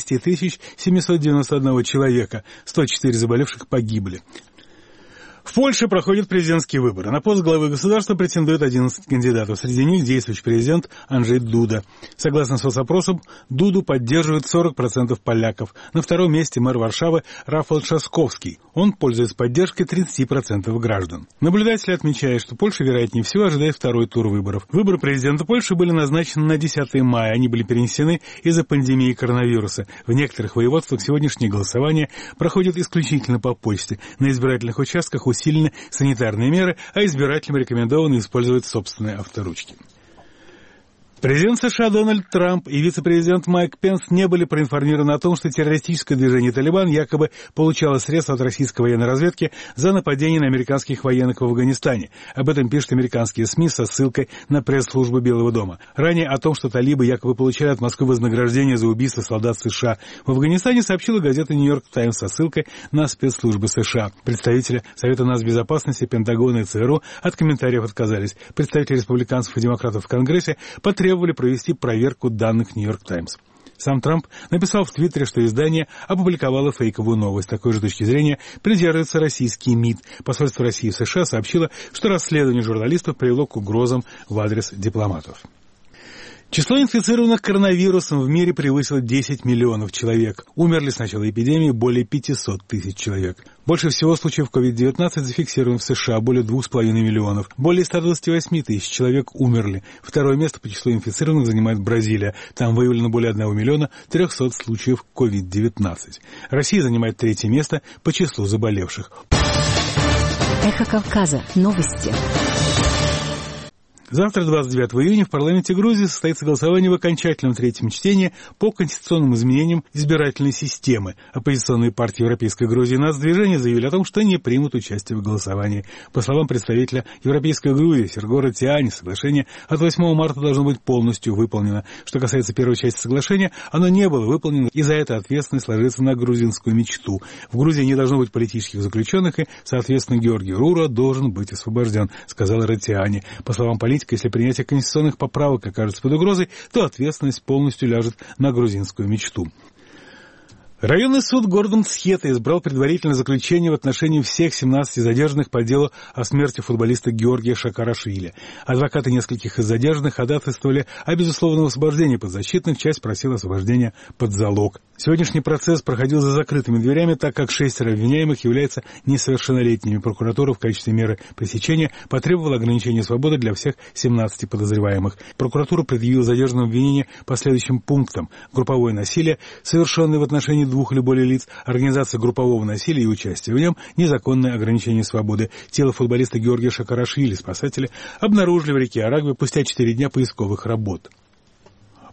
6791 человека, 104 заболевших погибли. В Польше проходят президентские выборы. На пост главы государства претендуют 11 кандидатов. Среди них действующий президент Анджей Дуда. Согласно соцопросам, Дуду поддерживает 40% поляков. На втором месте мэр Варшавы Рафал Трzaskowski. Он пользуется поддержкой 30% граждан. Наблюдатели отмечают, что Польша, вероятнее всего, ожидает второй тур выборов. Выборы президента Польши были назначены на 10 мая. Они были перенесены из-за пандемии коронавируса. В некоторых воеводствах сегодняшнее голосование проходит исключительно по почте. На избирательных участках усилены санитарные меры, а избирателям рекомендовано использовать собственные авторучки. Президент США Дональд Трамп и вице-президент Майк Пенс не были проинформированы о том, что террористическое движение «Талибан» якобы получало средства от российской военной разведки за нападение на американских военных в Афганистане. Об этом пишут американские СМИ со ссылкой на пресс-службу Белого дома. Ранее о том, что талибы якобы получали от Москвы вознаграждение за убийство солдат США в Афганистане, сообщила газета «Нью-Йорк Таймс» со ссылкой на спецслужбы США. Представители Совета нацбезопасности, Пентагона и ЦРУ от комментариев отказались. Представители республиканцев и демократов в Конгрессе потребовали провести проверку данных «Нью-Йорк Таймс». Сам Трамп написал в Твиттере, что издание опубликовало фейковую новость. Такой же точки зрения придерживается российский МИД. Посольство России в США сообщило, что расследование журналистов привело к угрозам в адрес дипломатов. Число инфицированных коронавирусом в мире превысило 10 миллионов человек. Умерли с начала эпидемии более 500 тысяч человек. Больше всего случаев COVID-19 зафиксировано в США, более 2,5 миллионов. Более 128 тысяч человек умерли. Второе место по числу инфицированных занимает Бразилия. Там выявлено более 1 миллиона 300 случаев COVID-19. Россия занимает 3-е место по числу заболевших. Эхо Кавказа. Новости. Завтра, 29 июня, в парламенте Грузии состоится голосование в окончательном 3-м чтении по конституционным изменениям избирательной системы. Оппозиционные партии Европейской Грузии и Нацдвижение заявили о том, что не примут участие в голосовании. По словам представителя Европейской Грузии Серго Ратиани, соглашение от 8 марта должно быть полностью выполнено. Что касается первой части соглашения, оно не было выполнено, и за это ответственность ложится на грузинскую мечту. В Грузии не должно быть политических заключенных, и, соответственно, Георгий Рура должен быть освобожден, сказал Ратиани. По словам политика, если принятие конституционных поправок окажется под угрозой, то ответственность полностью ляжет на грузинскую мечту. Районный суд города Мцхета избрал предварительное заключение в отношении всех 17 задержанных по делу о смерти футболиста Георгия Шакарашвили. Адвокаты нескольких из задержанных ходатайствовали о безусловном освобождении подзащитных, часть просила освобождения под залог. Сегодняшний процесс проходил за закрытыми дверями, так как 6 обвиняемых являются несовершеннолетними. Прокуратура в качестве меры пресечения потребовала ограничения свободы для всех 17 подозреваемых. Прокуратура предъявила задержанным обвинение по следующим пунктам: групповое насилие, совершенное в отношении 2 или более лиц, организация группового насилия и участие в нем, незаконное ограничение свободы. Тело футболиста Георгия Шакарашвили спасатели обнаружили в реке Арагве спустя 4 дня поисковых работ.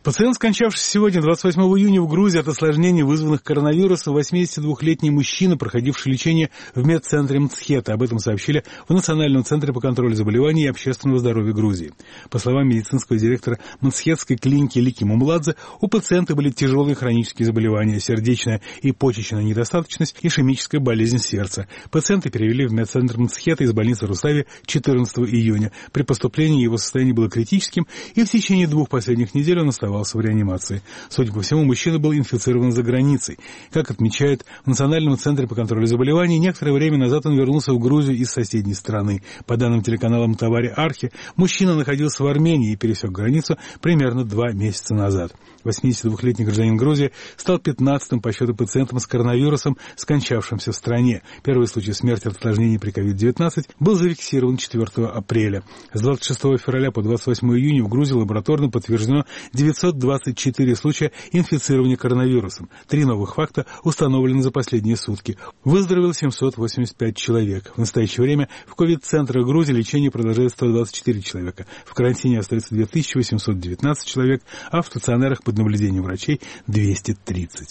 Пациент, скончавшийся сегодня, 28 июня, в Грузии от осложнений, вызванных коронавирусом, 82-летний мужчина, проходивший лечение в медцентре Мцхета. Об этом сообщили в Национальном центре по контролю заболеваний и общественного здоровья Грузии. По словам медицинского директора Мцхетской клиники Лики Мумладзе, у пациента были тяжелые хронические заболевания, сердечная и почечная недостаточность, ишемическая болезнь сердца. Пациента перевели в медцентр Мцхета из больницы Русави 14 июня. При поступлении его состояние было критическим, и в течение 2 последних недель он оставался в реанимации. Судя по всему, мужчина был инфицирован за границей. Как отмечают в Национальном центре по контролю заболеваний, некоторое время назад он вернулся в Грузию из соседней страны. По данным телеканала Мтавари Архи, мужчина находился в Армении и пересек границу примерно 2 месяца назад. 82-летний гражданин Грузии стал 15-м по счету пациентом с коронавирусом, скончавшимся в стране. Первый случай смерти от осложнений при COVID-19 был зафиксирован 4 апреля. С 26 февраля по 28 июня в Грузии лабораторно подтверждено 924 случая инфицирования коронавирусом. 3 новых факта установлены за последние сутки. Выздоровело 785 человек. В настоящее время в ковид-центрах Грузии лечение продолжает 124 человека. В карантине остается 2819 человек, а в стационарах под наблюдением врачей 230.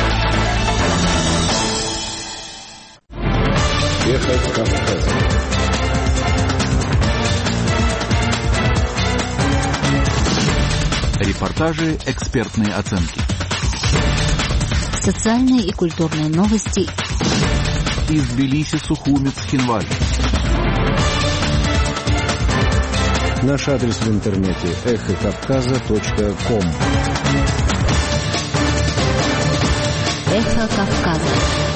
Эхо Кавказа. Репортажи, экспертные оценки. Социальные и культурные новости. Из Тбилиси, Сухуми, Цхинвали. Наш адрес в интернете эхокавказа.ком. Эхо Кавказа.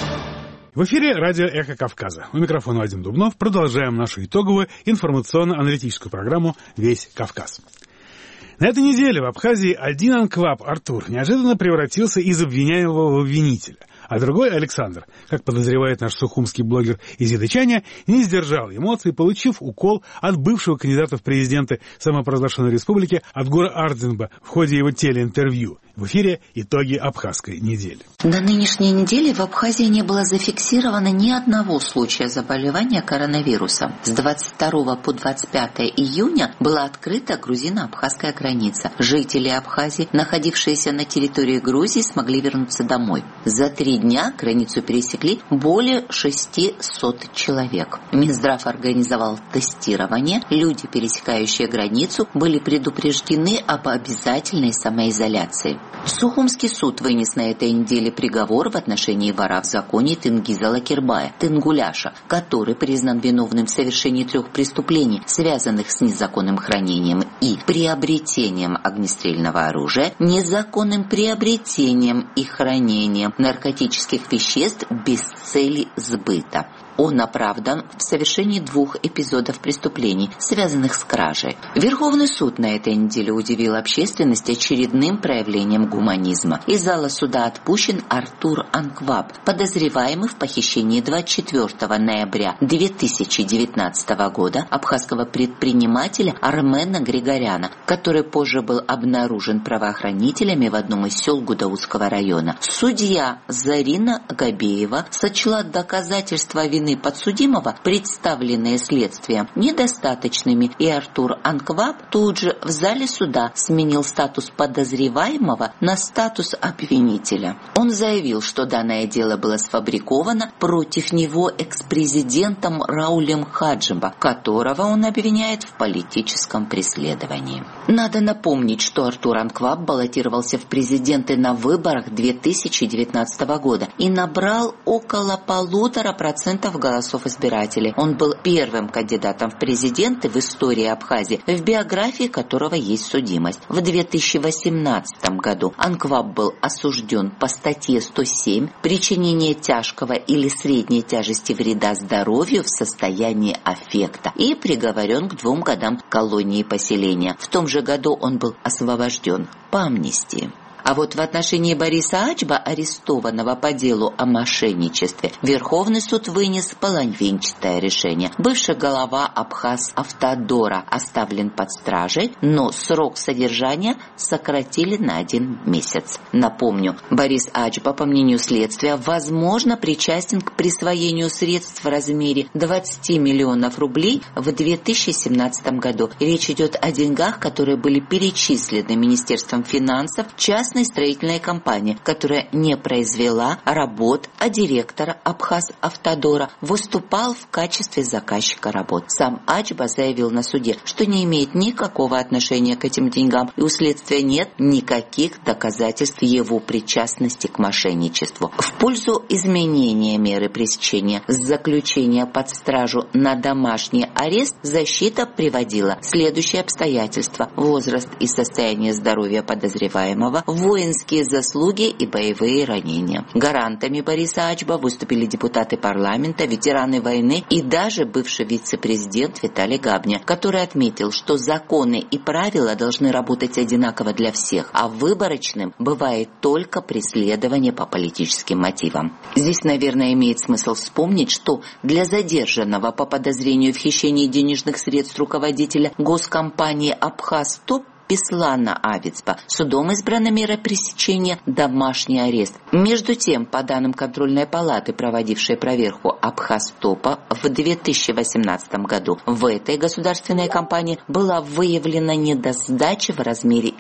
В эфире радио «Эхо Кавказа». У микрофона Вадим Дубнов. Продолжаем нашу итоговую информационно-аналитическую программу «Весь Кавказ». На этой неделе в Абхазии один анклав, Артур, неожиданно превратился из обвиняемого в обвинителя. А другой, Александр, как подозревает наш сухумский блогер Изида Чаня, не сдержал эмоций, получив укол от бывшего кандидата в президенты самопровозглашенной республики Атгура Ардзинба в ходе его телеинтервью. В эфире итоги абхазской недели. На нынешней неделе в Абхазии не было зафиксировано ни одного случая заболевания коронавирусом. С 22 по 25 июня была открыта грузино-абхазская граница. Жители Абхазии, находившиеся на территории Грузии, смогли вернуться домой. За 3 дня границу пересекли более 600 человек. Минздрав организовал тестирование. Люди, пересекающие границу, были предупреждены об обязательной самоизоляции. Сухумский суд вынес на этой неделе приговор в отношении вора в законе Тенгиза Лакербая, Тенгуляша, который признан виновным в совершении 3 преступлений, связанных с незаконным хранением и приобретением огнестрельного оружия, незаконным приобретением и хранением наркотических веществ без цели сбыта. Он оправдан в совершении 2 эпизодов преступлений, связанных с кражей. Верховный суд на этой неделе удивил общественность очередным проявлением гуманизма. Из зала суда отпущен Артур Анкваб, подозреваемый в похищении 24 ноября 2019 года абхазского предпринимателя Армена Григоряна, который позже был обнаружен правоохранителями в одном из сел Гудаутского района. Судья Зарина Габеева сочла доказательства вины подсудимого, представленные следствием, недостаточными, и Артур Анкваб тут же в зале суда сменил статус подозреваемого на статус обвинителя. Он заявил, что данное дело было сфабриковано против него экс-президентом Раулем Хаджиба, которого он обвиняет в политическом преследовании. Надо напомнить, что Артур Анкваб баллотировался в президенты на выборах 2019 года и набрал около 1,5% голосов избирателей. Он был первым кандидатом в президенты в истории Абхазии, в биографии которого есть судимость. В 2018 году Анкваб был осужден по статье 107 «Причинение тяжкого или средней тяжести вреда здоровью в состоянии аффекта» и приговорен к 2 годам колонии поселения. В том же году он был освобожден по амнистии. А вот в отношении Бориса Ачба, арестованного по делу о мошенничестве, Верховный суд вынес половинчатое решение. Бывший глава Абхаз-Автодора оставлен под стражей, но срок содержания сократили на 1 месяц. Напомню, Борис Ачба, по мнению следствия, возможно причастен к присвоению средств в размере 20 миллионов рублей в 2017 году. Речь идет о деньгах, которые были перечислены Министерством финансов частной строительной компании, которая не произвела работ, а директор Абхаз-Автодора выступал в качестве заказчика работ. Сам Ачба заявил на суде, что не имеет никакого отношения к этим деньгам, и у следствия нет никаких доказательств его причастности к мошенничеству. В пользу изменения меры пресечения с заключения под стражу на домашний арест защита приводила следующие обстоятельства: возраст и состояние здоровья подозреваемого, воинские заслуги и боевые ранения. Гарантами Бориса Ачба выступили депутаты парламента, ветераны войны и даже бывший вице-президент Виталий Габня, который отметил, что законы и правила должны работать одинаково для всех, а выборочным бывает только преследование по политическим мотивам. Здесь, наверное, имеет смысл вспомнить, что для задержанного по подозрению в хищении денежных средств руководителя госкомпании «Абхаз-Топ» Беслана Авицба судом избрана мера пресечения домашний арест. Между тем, по данным контрольной палаты, проводившей проверку Абхаз-Топа в 2018 году, в этой государственной компании была выявлена недосдача в размере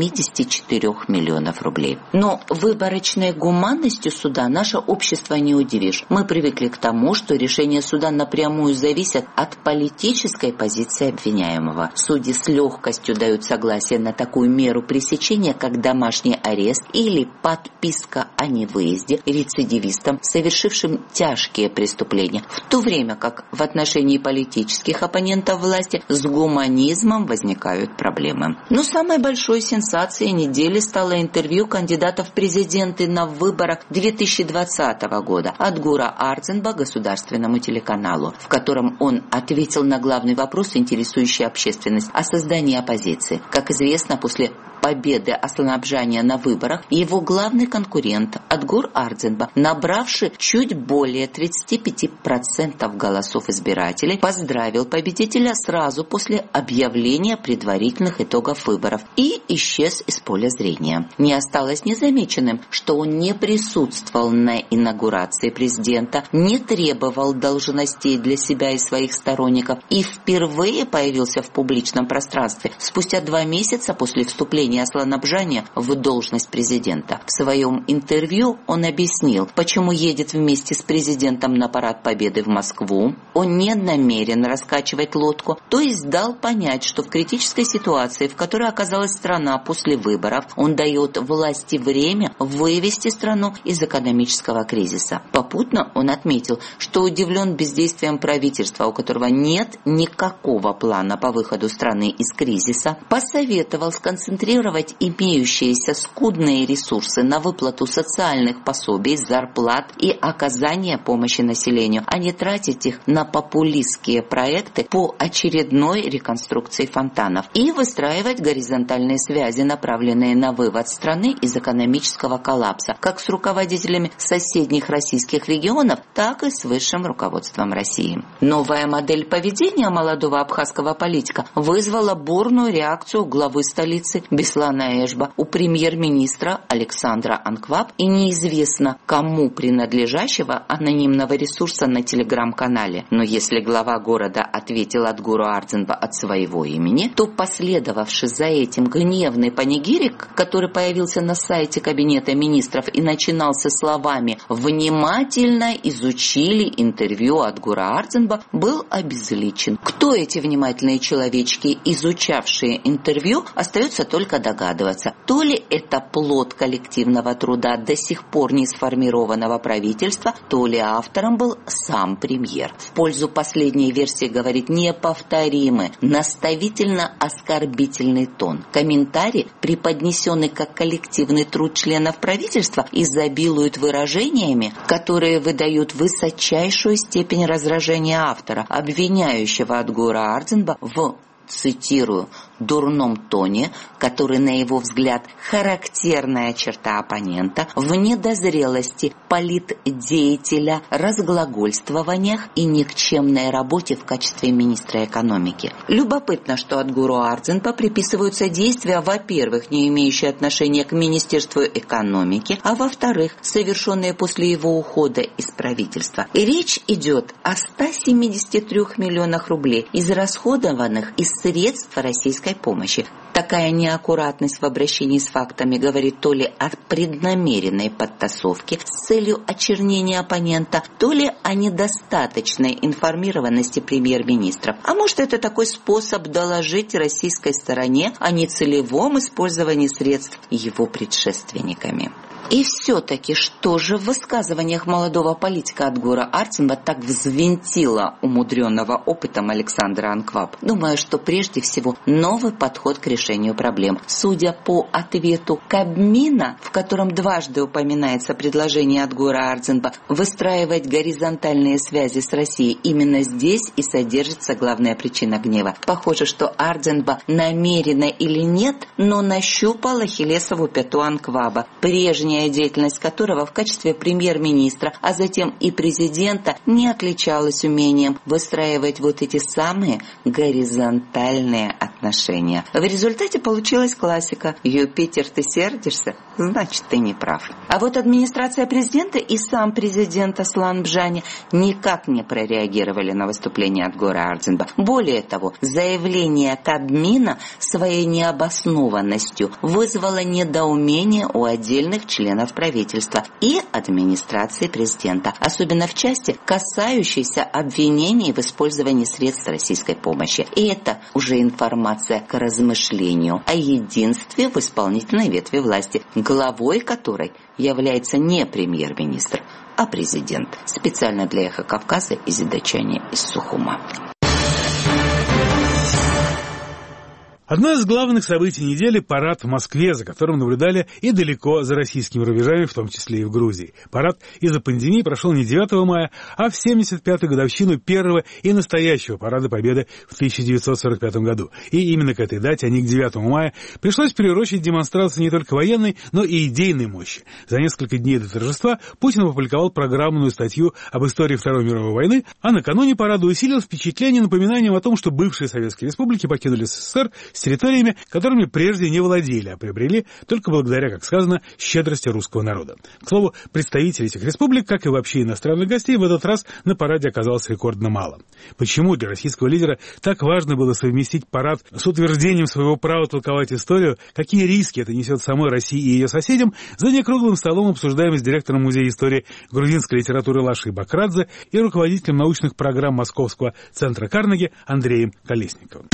74 миллионов рублей. Но выборочной гуманностью суда наше общество не удивишь. Мы привыкли к тому, что решения суда напрямую зависят от политической позиции обвиняемого. Судьи с легкостью дают согласие на такую меру пресечения, как домашний арест или подписка о невыезде рецидивистам, совершившим тяжкие преступления, в то время как в отношении политических оппонентов власти с гуманизмом возникают проблемы. Но самой большой сенсацией недели стало интервью кандидата в президенты на выборах 2020 года Адгура Ардзенба государственному телеканалу, в котором он ответил на главный вопрос, интересующий общественность, о создании оппозиции. Как известно, после победы Асланабжания на выборах, его главный конкурент Адгур Ардзенба, набравший чуть более 35% голосов избирателей, поздравил победителя сразу после объявления предварительных итогов выборов и исчез из поля зрения. Не осталось незамеченным, что он не присутствовал на инаугурации президента, не требовал должностей для себя и своих сторонников и впервые появился в публичном пространстве спустя 2 месяца после вступления Асланабжания в должность президента. В своем интервью он объяснил, почему едет вместе с президентом на парад Победы в Москву. Он не намерен раскачивать лодку, то есть дал понять, что в критической ситуации, в которой оказалась страна после выборов, он дает власти время вывести страну из экономического кризиса. Попутно он отметил, что удивлен бездействием правительства, у которого нет никакого плана по выходу страны из кризиса, посоветовал сконцентрировать имеющиеся скудные ресурсы на выплату социальных пособий, зарплат и оказание помощи населению, а не тратить их на популистские проекты по очередной реконструкции фонтанов и выстраивать горизонтальные связи, направленные на вывод страны из экономического коллапса, как с руководителями соседних российских регионов, так и с высшим руководством России. Новая модель поведения молодого абхазского политика вызвала бурную реакцию главы столицы Беслана Эшба, у премьер-министра Александра Анкваб и неизвестно кому принадлежащего анонимного ресурса на телеграм-канале. Но если глава города ответил Адгуру Ардзенба от своего имени, то последовавший за этим гневный панигирик, который появился на сайте Кабинета министров и начинался словами «внимательно изучили интервью Адгура Ардзенба», был обезличен. Кто эти внимательные человечки, изучавшие интервью, остается только догадываться. То ли это плод коллективного труда до сих пор не сформированного правительства, то ли автором был сам премьер. В пользу последней версии говорит неповторимый, наставительно оскорбительный тон. Комментарий, преподнесенный как коллективный труд членов правительства, изобилует выражениями, которые выдают высочайшую степень раздражения автора, обвиняющего Адгура Ардзенба в, цитирую, дурном тоне, который, на его взгляд, характерная черта оппонента, в недозрелости политдеятеля, разглагольствованиях и никчемной работе в качестве министра экономики. Любопытно, что Отгуру Ардзинпа приписываются действия, во-первых, не имеющие отношения к Министерству экономики, а во-вторых, совершенные после его ухода из правительства. И речь идет о 173 миллионах рублей, израсходованных из средств российской помощи. Такая неаккуратность в обращении с фактами говорит то ли о преднамеренной подтасовке с целью очернения оппонента, то ли о недостаточной информированности премьер-министра. А может, это такой способ доложить российской стороне о нецелевом использовании средств его предшественниками. И все-таки, что же в высказываниях молодого политика Отгура Ардзинпа так взвинтило умудренного опытом Александра Анкваб? Думаю, что прежде всего новый подход к решению проблем. Судя по ответу Кабмина, в котором дважды упоминается предложение Отгура Ардзинпа выстраивать горизонтальные связи с Россией, именно здесь и содержится главная причина гнева. Похоже, что Ардзинпа намеренно или нет, но нащупал ахиллесову пяту Анкваба. Прежняя деятельность которого в качестве премьер-министра, а затем и президента, не отличалась умением выстраивать вот эти самые горизонтальные отношения. В результате получилась классика: «Юпитер, ты сердишься? Значит, ты не прав». А вот администрация президента и сам президент Аслан Бжани никак не прореагировали на выступление Отгура Ардзинпа. Более того, заявление Кабмина своей необоснованностью вызвало недоумение у отдельных членов правительства и администрации президента, особенно в части, касающейся обвинений в использовании средств российской помощи. И это уже информация к размышлению о единстве в исполнительной ветви власти, главой которой является не премьер-министр, а президент. Специально для «Эхо Кавказа» Изида Чани из Сухума. Одно из главных событий недели – парад в Москве, за которым наблюдали и далеко за российскими рубежами, в том числе и в Грузии. Парад из-за пандемии прошел не 9 мая, а в 75-ю годовщину первого и настоящего парада Победы в 1945 году. И именно к этой дате, а не к 9 мая, пришлось приурочить демонстрацию не только военной, но и идейной мощи. За несколько дней до торжества Путин опубликовал программную статью об истории Второй мировой войны, а накануне парада усилил впечатление напоминанием о том, что бывшие советские республики покинули СССР с территориями, которыми прежде не владели, а приобрели только благодаря, как сказано, щедрости русского народа. К слову, представителей этих республик, как и вообще иностранных гостей, в этот раз на параде оказалось рекордно мало. Почему для российского лидера так важно было совместить парад с утверждением своего права толковать историю, какие риски это несет самой России и ее соседям, за некруглым столом обсуждаем с директором Музея истории грузинской литературы Лашей Бакрадзе и руководителем научных программ Московского центра Карнеги Андреем Колесниковым.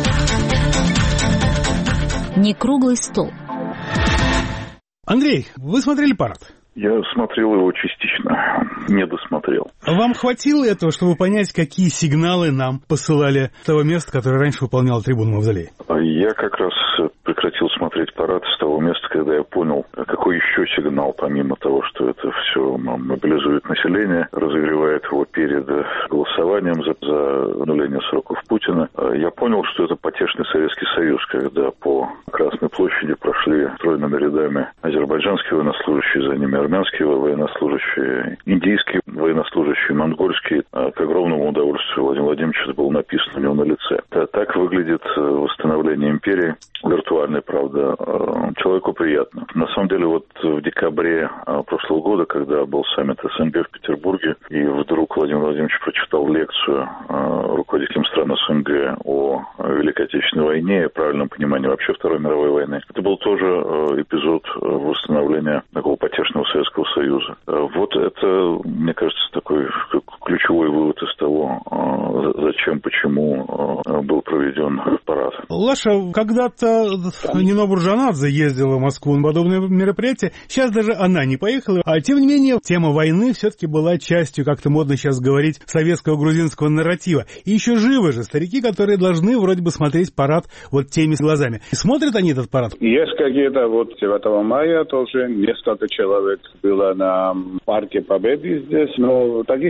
Некруглый стол. Андрей, вы смотрели парад? Я смотрел его частично, не досмотрел. Вам хватило этого, чтобы понять, какие сигналы нам посылали с того места, которое раньше выполнял трибуну Мавзолея? Я как раз прекратил смотреть парад с того места, когда я понял, какой еще сигнал, помимо того, что это все мобилизует население, разогревает его перед голосованием за обнуление сроков Путина. Я понял, что это потешный Советский Союз, когда по Красной площади прошли стройными рядами азербайджанские военнослужащие, за ними армянские военнослужащие, индийские военнослужащие, монгольские. К огромному удовольствию Владимира Владимировича это было написано у него на лице. Так выглядит восстановление империи. Виртуальной, правда, человеку приятно. На самом деле, вот в декабре прошлого года, когда был саммит СНГ в Петербурге, и вдруг Владимир Владимирович прочитал лекцию руководителям стран СНГ о Великой Отечественной войне и правильном понимании вообще Второй мировой войны. Это был тоже эпизод восстановления такого потешного Советского Союза. Вот это, мне кажется, такой ключевой вывод из того, зачем, почему был проведен парад. Лаша, когда-то Нино Буржанадзе ездила в Москву на подобное мероприятие. Сейчас даже она не поехала. А тем не менее, тема войны все-таки была частью, как-то модно сейчас говорить, советского грузинского нарратива. И еще живы же старики, которые должны вроде бы смотреть парад вот теми глазами. И смотрят они этот парад? Есть какие-то, вот 9 мая тоже несколько человек было на Парке Победы здесь, но таких очень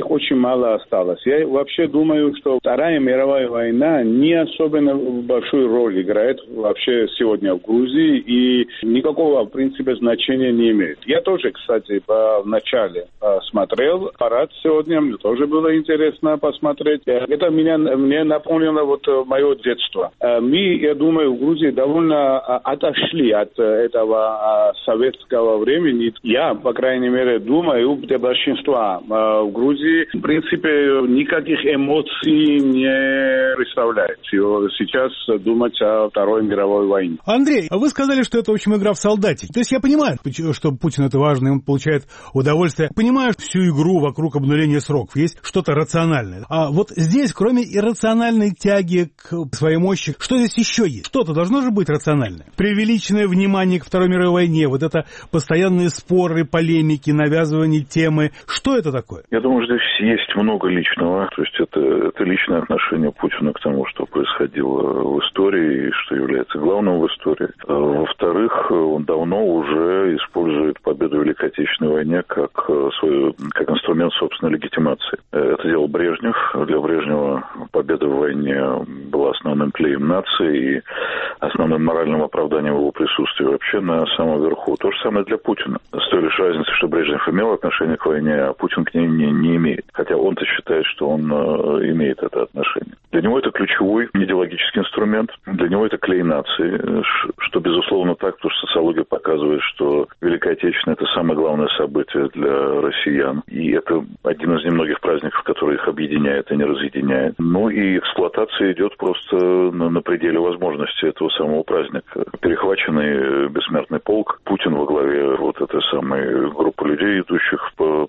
мало осталось. Я вообще думаю, что Вторая мировая война не особенно большую роль играет вообще сегодня в Грузии и никакого, в принципе, значения не имеет. Я тоже, кстати, вначале смотрел парад сегодня, мне тоже было интересно посмотреть. Это мне напомнило вот мое детство. Мы, я думаю, в Грузии довольно отошли от этого советского времени. Я, по крайней мере, думаю, для большинства в Грузии, в принципе, никаких эмоций не представляет. Сейчас думать о Второй мировой войне. Андрей, вы сказали, что это, в общем, игра в солдатики. То есть я понимаю, что Путин это важно, он получает удовольствие. Понимаю всю игру вокруг обнуления сроков. Есть что-то рациональное. А вот здесь, кроме иррациональной тяги к своей мощи, что здесь еще есть? Что-то должно же быть рациональное. Преувеличенное внимание к Второй мировой войне, вот это постоянные споры, полемики, навязывание темы. Что это такое? Я думаю, здесь есть много личного. То есть это личное отношение Путина к тому, что происходило в истории и что является главным в истории. Во-вторых, он давно уже использует победу в Великой Отечественной войне как инструмент собственной легитимации. Это делал Брежнев. Для Брежнева победа в войне была основным клеем нации и основным моральным оправданием его присутствия вообще на самом верху. То же самое для Путина. С той лишь разницей, что Брежнев имел отношение к войне, а Путин к ней не имеет. Хотя он-то считает, что он имеет это отношение. Для него это ключевой идеологический инструмент. Для него это клей нации, что безусловно так, потому что социология показывает, что Великая Отечественная – это самое главное событие для россиян. И это один из немногих праздников, который их объединяет, а не разъединяет. Ну и эксплуатация идет просто на пределе возможности этого самого праздника. Перехваченный бессмертный полк, Путин во главе вот этой самой группы людей, идущих по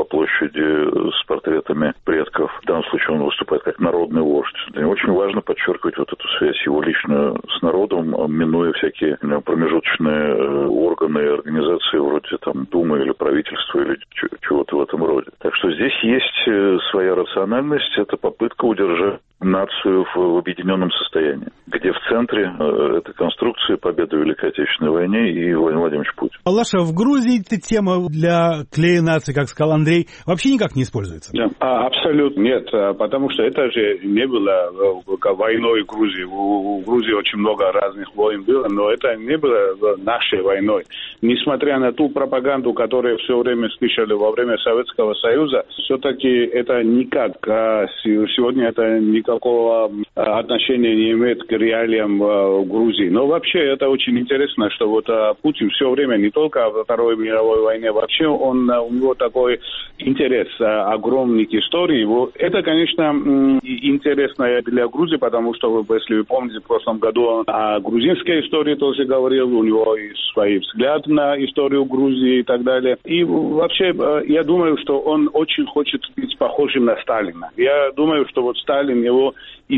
площади с портретами предков. В данном случае он выступает как народный вождь. И очень важно подчеркивать вот эту связь его личную с народом, минуя всякие промежуточные органы и организации вроде там Думы или правительства или чего-то в этом роде. Так что здесь есть своя рациональность, это попытка удержать нацию в объединенном состоянии, где в центре этой конструкции победа в Великой Отечественной войне и Владимир Владимирович Путин. Лаша, в Грузии эта тема для клея нации, как сказал Андрей, вообще никак не используется? Абсолютно нет, потому что это же не было войной в Грузии. В Грузии очень много разных войн было, но это не было нашей войной. Несмотря на ту пропаганду, которую все время слышали во время Советского Союза, все-таки это никак. Сегодня это никакого отношения не имеет к реалиям в Грузии. Но вообще это очень интересно, что вот Путин все время, не только во Второй мировой войне, вообще у него такой интерес огромный к истории. Это, конечно, интересно для Грузии, потому что, если вы помните, в прошлом году он о грузинской истории тоже говорил, у него и свои взгляды на историю Грузии и так далее. И вообще, я думаю, что он очень хочет быть похожим на Сталина. Я думаю, что вот Сталин, его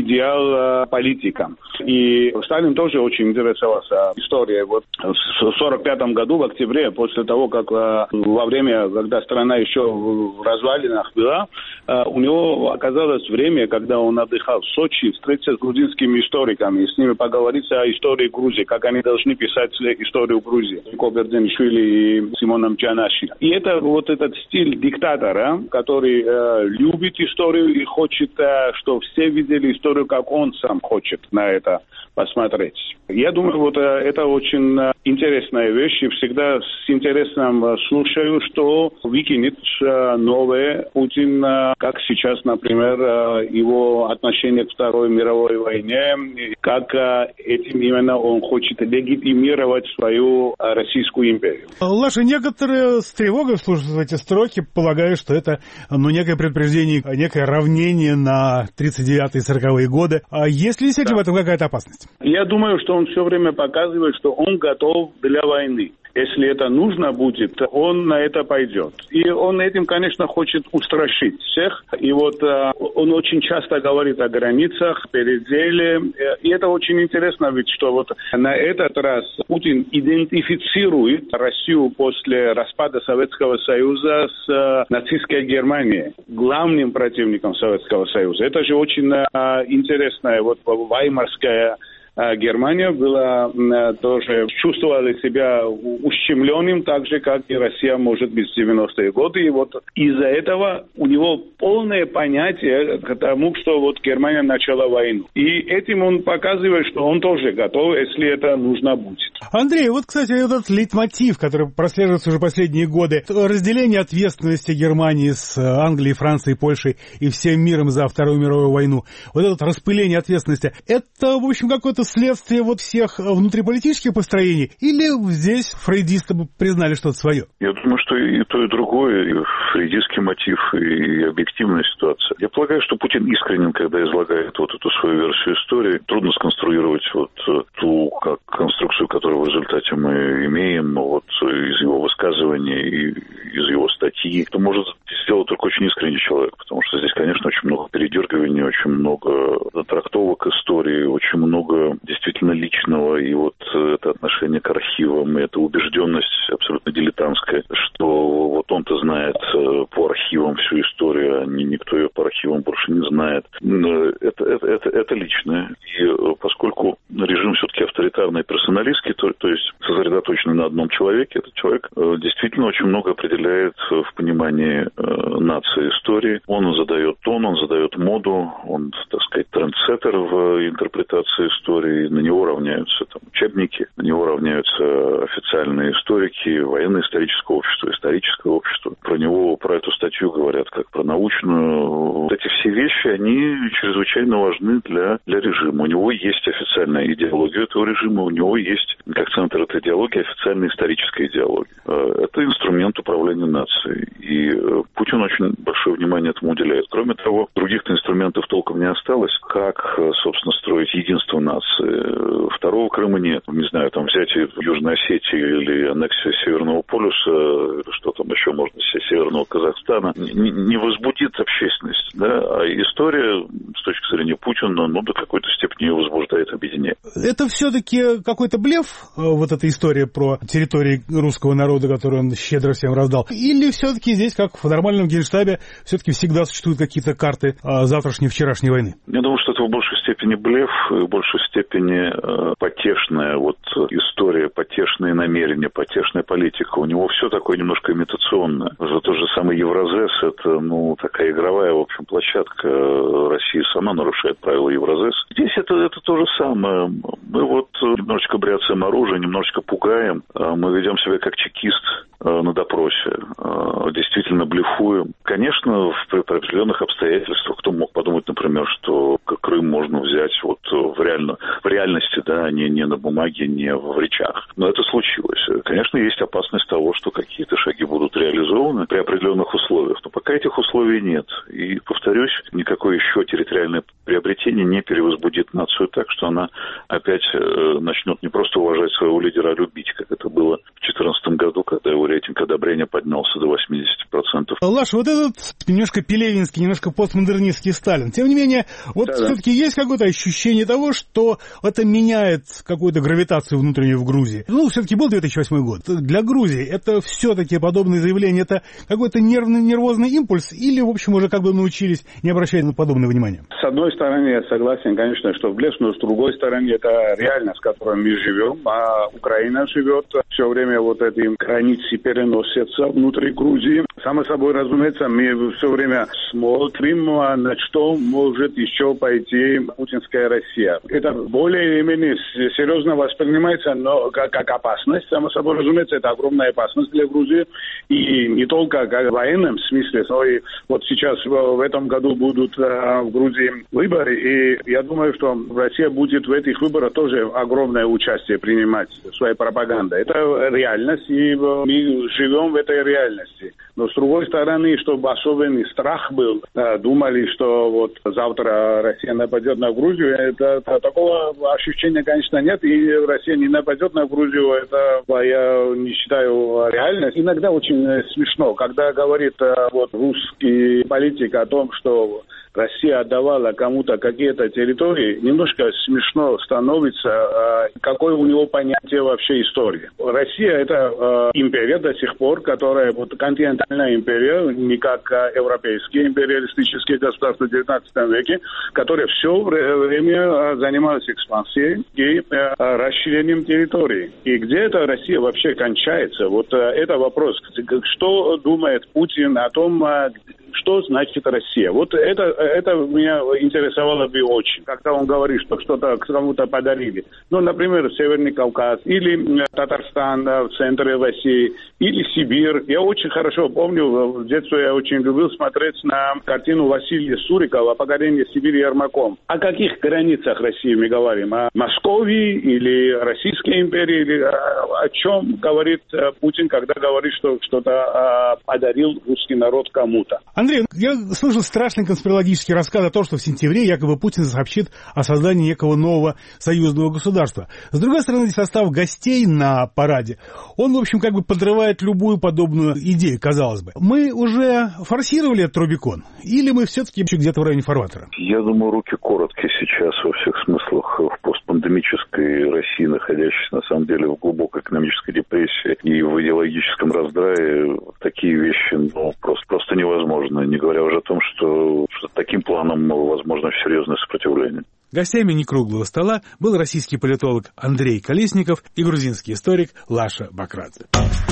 идеал политика. И Сталин тоже очень интересовался историей. Вот в 1945 году, в октябре, после того, как во время, когда страна еще в развалинах была, у него оказалось время, когда он отдыхал в Сочи, встретиться с грузинскими историками, с ними поговорить о истории Грузии, как они должны писать историю Грузии. Коберденшвили и Симоном Джанаши. И это вот этот стиль диктатора, который любит историю и хочет, что все видели историю, как он сам хочет на это посмотреть. Я думаю, вот это очень интересная вещь, и всегда с интересом слушаю, что выкинет новое Путин, как сейчас, например, его отношение к Второй мировой войне, как этим именно он хочет легитимировать свою Российскую империю. Лаша, некоторые с тревогой слушают эти строки, полагают, что это некое предупреждение, некое равнение на 39-е и 40-е годы. А есть ли действительно в этом какая-то опасность? Я думаю, что он все время показывает, что он готов для войны. Если это нужно будет, он на это пойдет. И он этим, конечно, хочет устрашить всех. И вот он очень часто говорит о границах, пределе. И это очень интересно, ведь что вот на этот раз Путин идентифицирует Россию после распада Советского Союза с нацистской Германией, главным противником Советского Союза. Это же очень интересная вот ваймарская Германия была тоже чувствовала себя ущемленным, так же, как и Россия, может быть, в 90-е годы. И вот из-за этого у него полное понятие к тому, что вот Германия начала войну. И этим он показывает, что он тоже готов, если это нужно будет. Андрей, вот, кстати, этот лейтмотив, который прослеживается уже последние годы, разделение ответственности Германии с Англией, Францией, Польшей и всем миром за Вторую мировую войну, вот это распыление ответственности, это, в общем, какое-то следствие вот всех внутриполитических построений, или здесь фрейдисты признали что-то свое? Я думаю, что и то, и другое, и фрейдистский мотив, и объективная ситуация. Я полагаю, что Путин искренен, когда излагает вот эту свою версию истории. Трудно сконструировать вот ту конструкцию, которую в результате мы имеем, вот из его высказываний и из его статьи. Это может сделать только очень искренний человек, потому что здесь, конечно, очень много передергиваний, очень много трактовок истории, очень много действительно личного, и вот это отношение к архивам, и эта убежденность абсолютно дилетантская, что вот он-то знает по архивам всю историю, а никто ее по архивам больше не знает. Это личное. И поскольку режим все-таки авторитарный и персоналистский, то есть сосредоточенный на одном человеке, этот человек действительно очень много определяет в понимании нации истории. Он задает тон, он задает моду, он, так сказать, трендсеттер в интерпретации истории. На него равняются там учебники, на него равняются официальные историки, военно-историческое общество, историческое общество. Про него, про эту статью говорят как про научную. Эти все вещи, они чрезвычайно важны для режима. У него есть официальная идеология этого режима, у него есть, как центр этой идеологии, официальная историческая идеология. Это инструмент управления нацией. И Путин очень большое внимание этому уделяет. Кроме того, других-то инструментов толком не осталось. Как, собственно, строить единство нации? Второго Крыма нет. Не знаю, там взятие Южной Осетии или аннексия Северного полюса, что там еще можно, Северного Казахстана, не возбудит общественность. Да? А история, с точки зрения Путина, до какой-то степени ее возбуждает, объединяет. Это все-таки какой-то блеф, вот эта история про территории русского народа, которую он щедро всем раздал? Или все-таки здесь, как в нормальном генштабе, все-таки всегда существуют какие-то карты завтрашней, вчерашней войны? Я думаю, что это в большей степени блеф, в большей степени потешная вот история, потешные намерения, потешная политика. У него все такое немножко имитационное. Уже тот же самый Евразес, это, такая игровая, в общем, площадка. Россия сама нарушает правила Евразес. Здесь это то же самое. Мы вот немножечко бряцаем оружие, немножечко пугаем. Мы ведем себя как чекист на допросе. Действительно блефуем. Конечно, при определенных обстоятельствах, кто мог подумать, например, что Крым можно взять вот в реальности, да, не на бумаге, не в речах. Но это случилось. Конечно, есть опасность того, что какие-то шаги будут реализованы при определенных условиях. Но пока этих условий нет. И, повторюсь, никакое еще территориальное приобретение не перевозбудит нацию так, что она опять начнет не просто уважать своего лидера, а любить, как это было в 2014 году, когда его рейтинг одобрения поднялся до 80%. Лаш, вот этот немножко пелевинский, немножко постмодернистский Сталин. Тем не менее, вот все-таки есть какое-то ощущение того, что это меняет какую-то гравитацию внутреннюю в Грузии. Все-таки был 2008 год. Для Грузии это все-таки подобные заявления, это какой-то нервозный импульс или, в общем, уже как бы научились не обращать на подобное внимание? С одной стороны, я согласен, конечно, что в блеф, но с другой стороны, это реальность, в которой мы живем, а Украина живет. Все время вот эти границы переносятся внутри Грузии. Само собой, разумеется, мы все время смотрим, на что может еще пойти путинская Россия. Это более или менее серьезно воспринимается, но как опасность. Само собой, разумеется, это огромная опасность для Грузии. И не только в военном смысле, но и вот сейчас в этом году будут в Грузии выборы. И я думаю, что Россия будет в этих выборах тоже огромное участие принимать своей пропагандой. Это реальность, и мы живем в этой реальности. Но с другой стороны, чтобы особенный страх был, думали, что вот завтра Россия нападет на Грузию, такого ощущения, конечно, нет, и Россия не нападет на Грузию, это я не считаю реальность. Иногда очень смешно, когда говорит вот русский политик о том, что Россия отдавала кому-то какие-то территории, немножко смешно становится, какое у него понятие вообще истории. Россия это империя до сих пор, которая вот континентальная империя, не как европейские империалистические государства в 19 веке, которые все время занимались экспансией и расширением территории. И где эта Россия вообще кончается? Вот это вопрос. Что думает Путин о том, что значит Россия? Вот это меня интересовало бы очень. Когда он говорит, что что-то кому-то подарили. Ну, например, Северный Кавказ, или Татарстан в центре России, или Сибирь. Я очень хорошо помню, в детстве я очень любил смотреть на картину Василия Сурикова «Покорение Сибири Ермаком». О каких границах России мы говорим? О Москве или Российской империи? Или о чем говорит Путин, когда говорит, что что-то подарил русский народ кому-то? Андрей, я слышал страшный конспирологический рассказ о том, что в сентябре якобы Путин сообщит о создании некого нового союзного государства. С другой стороны, состав гостей на параде, он, в общем, как бы подрывает любую подобную идею, казалось бы. Мы уже форсировали этот Рубикон? Или мы все-таки еще где-то в районе фарватера? Я думаю, руки короткие сейчас во всех смыслах в постпандемической России, находящейся, на самом деле, в глубокой экономической депрессии и в идеологическом раздрае. Такие вещи просто невозможно. Не говоря уже о том, что таким планом возможно серьезное сопротивление. Гостями некруглого стола был российский политолог Андрей Колесников и грузинский историк Лаша Бакрадзе.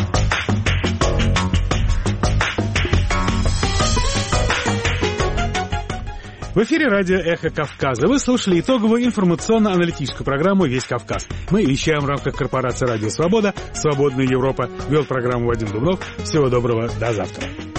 В эфире радио «Эхо Кавказа». Вы слушали итоговую информационно-аналитическую программу «Весь Кавказ». Мы вещаем в рамках корпорации «Радио Свобода», «Свободная Европа». Вел программу Вадим Дубнов. Всего доброго, до завтра.